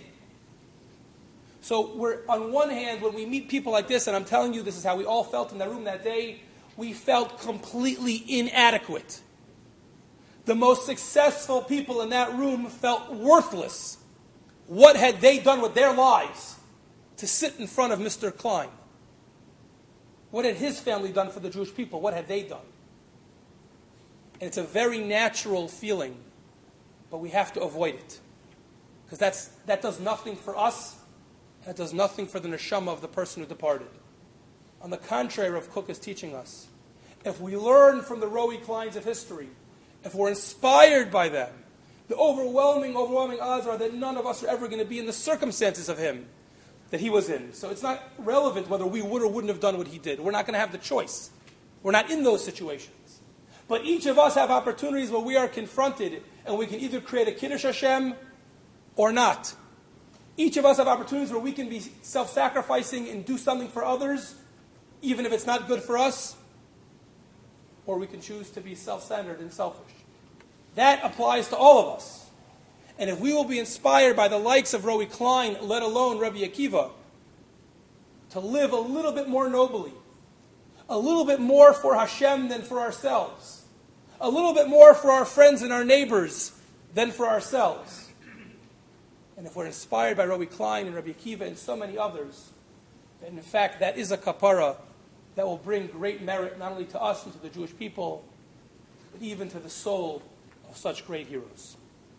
So we're, on one hand, when we meet people like this, and I'm telling you this is how we all felt in that room that day, we felt completely inadequate. The most successful people in that room felt worthless. What had they done with their lives to sit in front of Mr. Klein? What had his family done for the Jewish people? What had they done? And it's a very natural feeling, but we have to avoid it. Because that does nothing for us, and it does nothing for the neshama of the person who departed. On the contrary, Rav Kook is teaching us, if we learn from the Roy Kleins of history, if we're inspired by them, the overwhelming odds are that none of us are ever going to be in the circumstances of him that he was in. So it's not relevant whether we would or wouldn't have done what he did. We're not going to have the choice. We're not in those situations. But each of us have opportunities where we are confronted, and we can either create a Kiddush Hashem or not. Each of us have opportunities where we can be self-sacrificing and do something for others, even if it's not good for us, or we can choose to be self-centered and selfish. That applies to all of us. And if we will be inspired by the likes of Roy Klein, let alone Rabbi Akiva, to live a little bit more nobly, a little bit more for Hashem than for ourselves, a little bit more for our friends and our neighbors than for ourselves, and if we're inspired by Rabbi Klein and Rabbi Akiva and so many others, then in fact that is a kapara that will bring great merit not only to us and to the Jewish people, but even to the soul of such great heroes.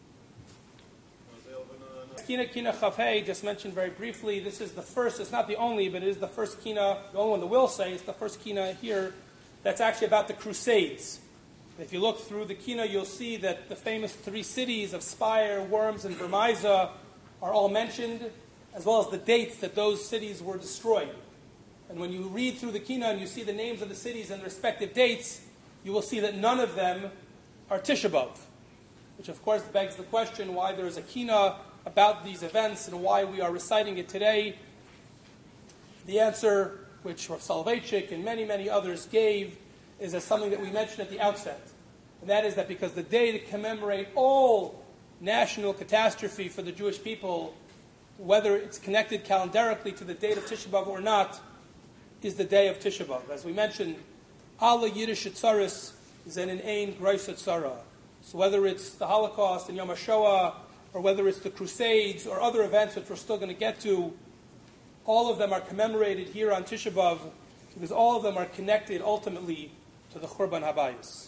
Kina Chavhei, just mentioned very briefly, this is the first, it's not the only, but it is the first kina, the only one that will say, it's the first kina here that's actually about the Crusades. If you look through the kina, you'll see that the famous three cities of Speyer, Worms, and Vermeiza are all mentioned, as well as the dates that those cities were destroyed. And when you read through the kina and you see the names of the cities and the respective dates, you will see that none of them are Tisha B'Av, which of course begs the question why there is a kina about these events and why we are reciting it today. The answer, which Rav Soloveitchik and many, many others gave, is as something that we mentioned at the outset. And that is that because the day to commemorate all national catastrophe for the Jewish people, whether it's connected calendarically to the date of Tisha B'Av or not, is the day of Tisha B'Av. As we mentioned, Alla Yiddish Tzaris is an Ein Greis Tzara. So whether it's the Holocaust and Yom HaShoah, or whether it's the Crusades or other events which we're still going to get to, all of them are commemorated here on Tisha B'Av because all of them are connected ultimately to the Churban Habayis.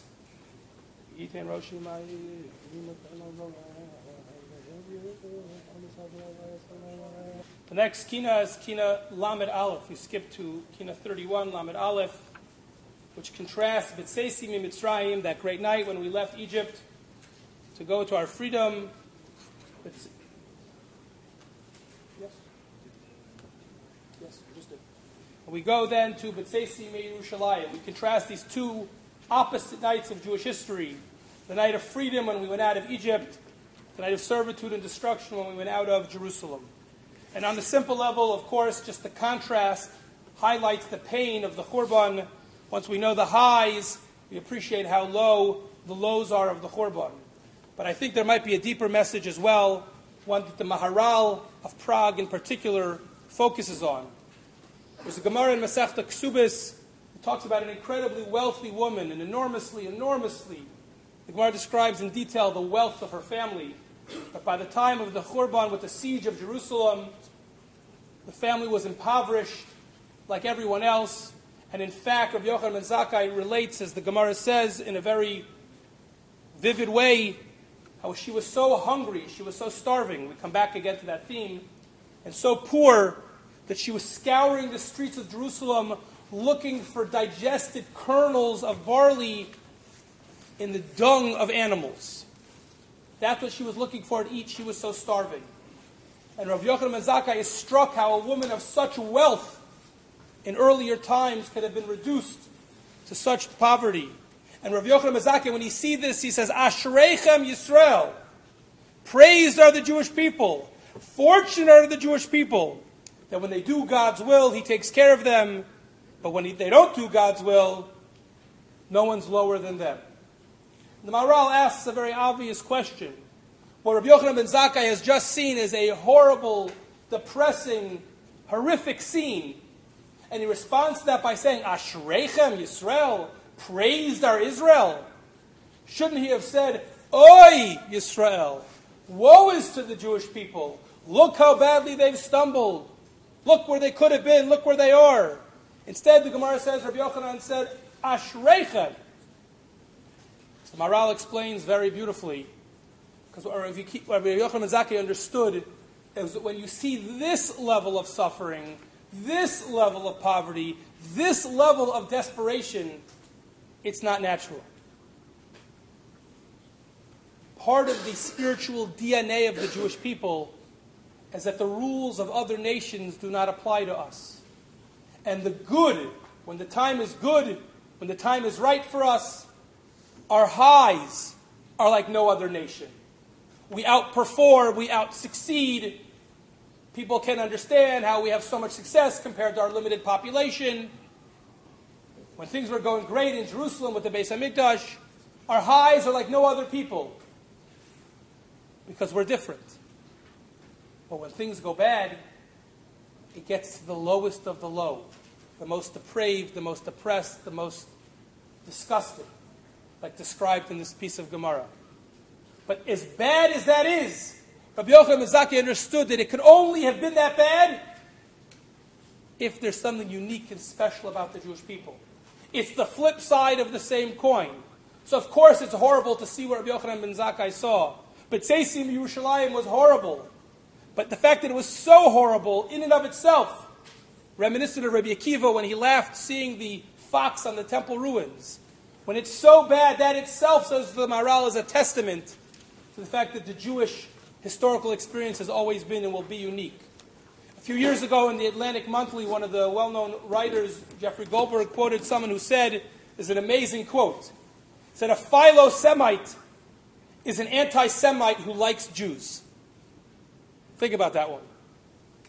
The next Kina is Kina Lamed Aleph. We skip to Kina 31, Lamed Aleph, which contrasts B'tseisi Mitzrayim, that great night when we left Egypt to go to our freedom. Yes? Yes, we just did. And we go then to B'tseisi Yerushalayim. We contrast these two opposite nights of Jewish history. The night of freedom when we went out of Egypt, the night of servitude and destruction when we went out of Jerusalem. And on the simple level, of course, just the contrast highlights the pain of the Churban. Once we know the highs, we appreciate how low the lows are of the Churban. But I think there might be a deeper message as well, one that the Maharal of Prague in particular focuses on. There's a Gemara in Masechta Ksubis that talks about an incredibly wealthy woman, and enormously, the Gemara describes in detail the wealth of her family. But by the time of the Churban with the siege of Jerusalem, the family was impoverished like everyone else. And in fact, Rabbi Yochanan ben Zakkai relates, as the Gemara says in a very vivid way, how she was so hungry, she was so starving, we come back again to that theme, and so poor that she was scouring the streets of Jerusalem looking for digested kernels of barley in the dung of animals. That's what she was looking for to eat. She was so starving. And Rav Yochanan ben Zakkai is struck how a woman of such wealth in earlier times could have been reduced to such poverty. And Rav Yochanan ben Zakkai, when he sees this, he says, Ashreichem Yisrael. Praised are the Jewish people. Fortunate are the Jewish people that when they do God's will, He takes care of them. But when they don't do God's will, no one's lower than them. The Maharal asks a very obvious question. What Rabbi Yochanan ben Zakkai has just seen is a horrible, depressing, horrific scene. And he responds to that by saying, Ashreichem Yisrael, praised are Israel. Shouldn't he have said, Oy Yisrael, woe is to the Jewish people. Look how badly they've stumbled. Look where they could have been, look where they are. Instead, the Gemara says, Rabbi Yochanan said, Ashreichem. The Maharal explains very beautifully, because what Rabbi Yochanan ben Zakkai understood is that when you see this level of suffering, this level of poverty, this level of desperation, it's not natural. Part of the spiritual DNA of the Jewish people is that the rules of other nations do not apply to us. And the good, when the time is good, when the time is right for us, our highs are like no other nation. We outperform, we out-succeed. People can understand how we have so much success compared to our limited population. When things were going great in Jerusalem with the Beis HaMikdash, our highs are like no other people because we're different. But when things go bad, it gets to the lowest of the low, the most depraved, the most oppressed, the most disgusted, like described in this piece of Gemara. But as bad as that is, Rabbi Yochanan ben Zakkai understood that it could only have been that bad if there's something unique and special about the Jewish people. It's the flip side of the same coin. So of course it's horrible to see what Rabbi Yochanan ben Zakkai saw. But B'tseisi Yerushalayim was horrible. But the fact that it was so horrible in and of itself, reminiscent of Rabbi Akiva when he laughed seeing the fox on the temple ruins. When it's so bad, that itself, says the Maharal, is a testament to the fact that the Jewish historical experience has always been and will be unique. A few years ago in the Atlantic Monthly, one of the well-known writers, Jeffrey Goldberg, quoted someone who said, is an amazing quote, said, a Philo-Semite is an anti-Semite who likes Jews. Think about that one.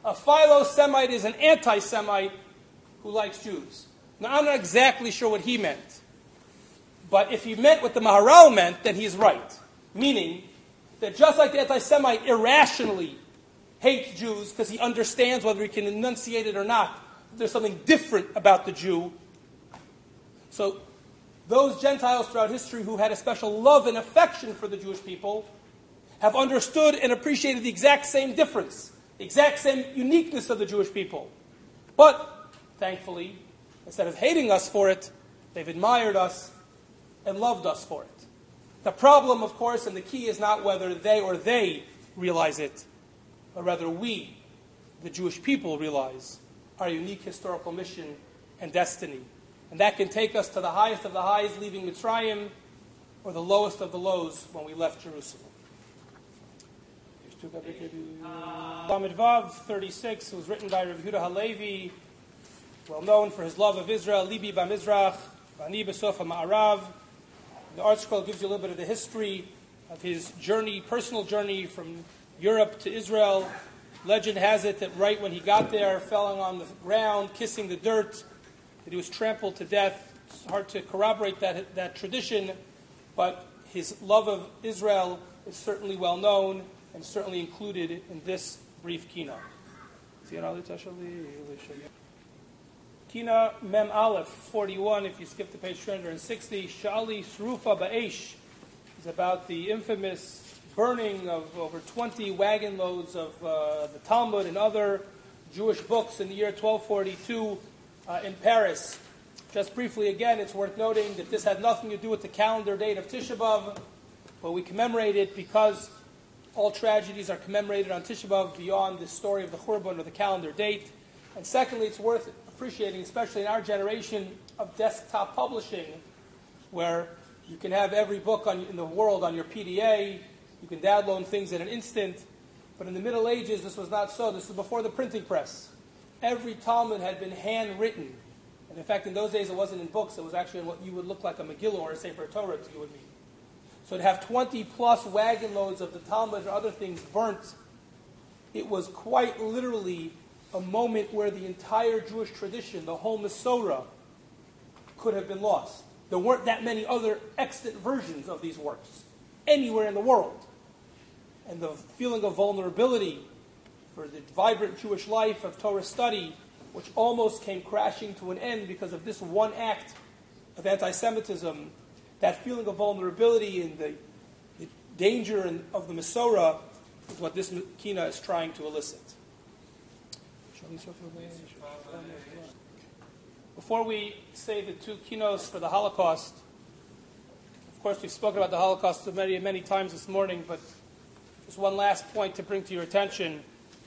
A philo-Semite is an anti-Semite who likes Jews. Now, I'm not exactly sure what he meant. But if he meant what the Maharal meant, then he's right. Meaning that just like the anti-Semite irrationally hates Jews because he understands whether he can enunciate it or not, there's something different about the Jew. So those Gentiles throughout history who had a special love and affection for the Jewish people have understood and appreciated the exact same difference, the exact same uniqueness of the Jewish people. But, thankfully, instead of hating us for it, they've admired us and loved us for it. The problem, of course, and the key is not whether they realize it, but rather we, the Jewish people, realize our unique historical mission and destiny. And that can take us to the highest of the highs, leaving Mitzrayim, or the lowest of the lows when we left Jerusalem. Lamed Vav 36, it was written by Rav Yehuda Halevi, well known for his love of Israel, Libi Bamizrach, Vani Besof HaMa'arav. The Art Scroll gives you a little bit of the history of his journey, personal journey from Europe to Israel. Legend has it that right when he got there, falling on the ground, kissing the dirt, that he was trampled to death. It's hard to corroborate that tradition, but his love of Israel is certainly well known and certainly included in this brief kina. Kina Mem Aleph 41, if you skip to page 360, Sha'ali Srufa Ba'esh is about the infamous burning of over 20 wagon loads of the Talmud and other Jewish books in the year 1242 in Paris. Just briefly again, it's worth noting that this had nothing to do with the calendar date of Tisha B'Av, but we commemorate it because all tragedies are commemorated on Tisha B'Av beyond the story of the Churban or the calendar date. And secondly, it's worth appreciating, especially in our generation of desktop publishing, where you can have every book in the world on your PDA, you can download things in an instant, but in the Middle Ages this was not so. This was before the printing press. Every Talmud had been handwritten, and in fact in those days it wasn't in books, it was actually in what you would look like a Megillah or a Sefer Torah to you and me. So to have 20 plus wagon loads of the Talmud or other things burnt, it was quite literally a moment where the entire Jewish tradition, the whole Masorah, could have been lost. There weren't that many other extant versions of these works anywhere in the world. And the feeling of vulnerability for the vibrant Jewish life of Torah study, which almost came crashing to an end because of this one act of anti-Semitism, that feeling of vulnerability and the danger of the Masorah is what this kina is trying to elicit. Before we say the two kinos for the Holocaust, of course we've spoken about the Holocaust many, many times this morning, but just one last point to bring to your attention,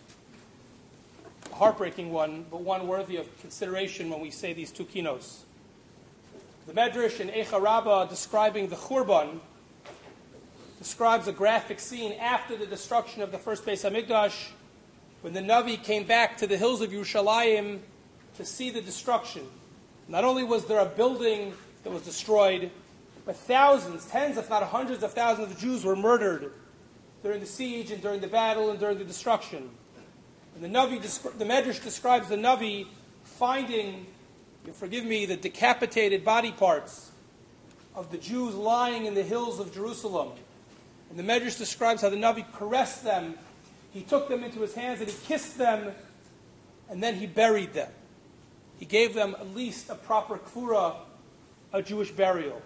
a heartbreaking one, but one worthy of consideration when we say these two kinos. The Medrash in Eicha Rabbah describing the Churban describes a graphic scene after the destruction of the first Beis HaMikdash, when the Navi came back to the hills of Yerushalayim to see the destruction. Not only was there a building that was destroyed, but thousands, tens if not hundreds of thousands of Jews were murdered during the siege and during the battle and during the destruction. And the Medrash describes the Navi finding, you forgive me, the decapitated body parts of the Jews lying in the hills of Jerusalem. And the Medrash describes how the Navi caressed them. He took them into his hands and he kissed them, and then he buried them. He gave them at least a proper kfura, a Jewish burial.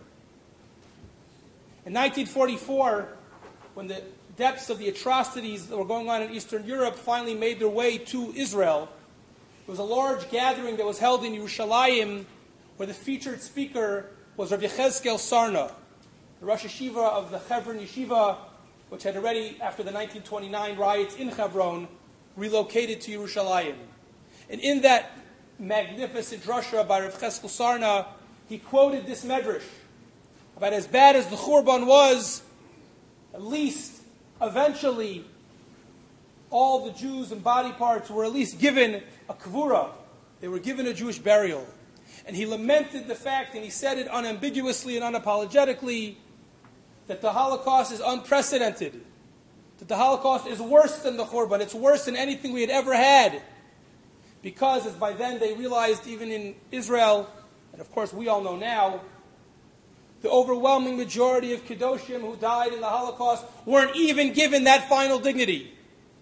In 1944, when the depths of the atrocities that were going on in Eastern Europe finally made their way to Israel, there was a large gathering that was held in Yerushalayim where the featured speaker was Rav Yechezkel Sarna, the Rosh Yeshiva of the Hebron Yeshiva, which had already, after the 1929 riots in Hebron, relocated to Yerushalayim. And in that magnificent drasha by Rav Yechezkel Sarna, he quoted this medrash about as bad as the Churban was, at least eventually all the Jews and body parts were at least given a kvura. They were given a Jewish burial. And he lamented the fact, and he said it unambiguously and unapologetically, that the Holocaust is unprecedented. that the Holocaust is worse than the Khurban. It's worse than anything we had ever had. Because, as by then they realized, even in Israel, and of course we all know now, the overwhelming majority of Kedoshim who died in the Holocaust weren't even given that final dignity.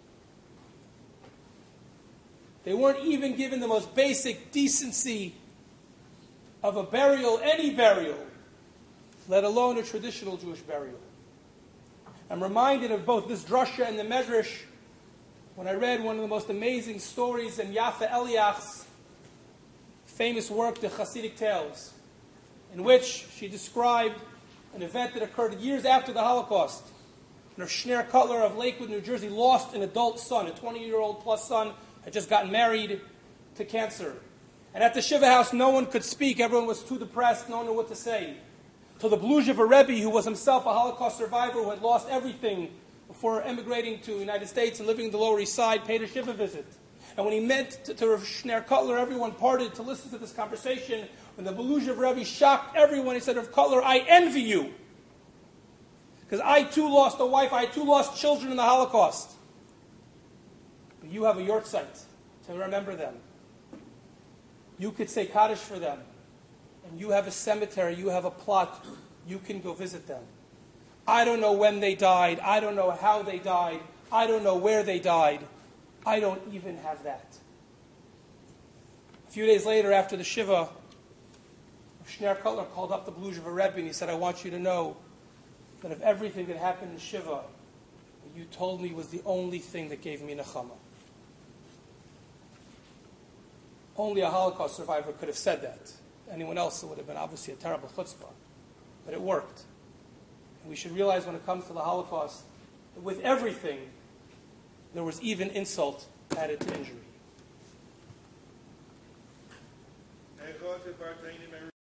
They weren't even given the most basic decency of a burial, any burial, let alone a traditional Jewish burial. I'm reminded of both this drasha and the medrash when I read one of the most amazing stories in Yafa Eliach's famous work, The Hasidic Tales, in which she described an event that occurred years after the Holocaust. When Shneur Cutler of Lakewood, New Jersey, lost an adult son, a 20-year-old plus son, had just gotten married to cancer. And at the Shiva house, no one could speak. Everyone was too depressed. No one knew what to say. Till the Bluzhever Rebbe, who was himself a Holocaust survivor who had lost everything before emigrating to the United States and living in the Lower East Side, paid a Shiva visit. And when he met to Shneur Cutler, everyone parted to listen to this conversation. When the Bluzhever Rebbe shocked everyone, he said, Rav Cutler, I envy you. Because I too lost a wife, I too lost children in the Holocaust. But you have a yortzeit to remember them. You could say Kaddish for them. And you have a cemetery, you have a plot, you can go visit them. I don't know when they died, I don't know how they died, I don't know where they died. I don't even have that. A few days later, after the Shiva, Shneur Cutler called up the Bluzhever Rebbe and he said, I want you to know that of everything that happened in Shiva, what you told me was the only thing that gave me nechama. Only a Holocaust survivor could have said that. Anyone else, it would have been obviously a terrible chutzpah. But it worked. And we should realize when it comes to the Holocaust, that with everything, there was even insult added to injury.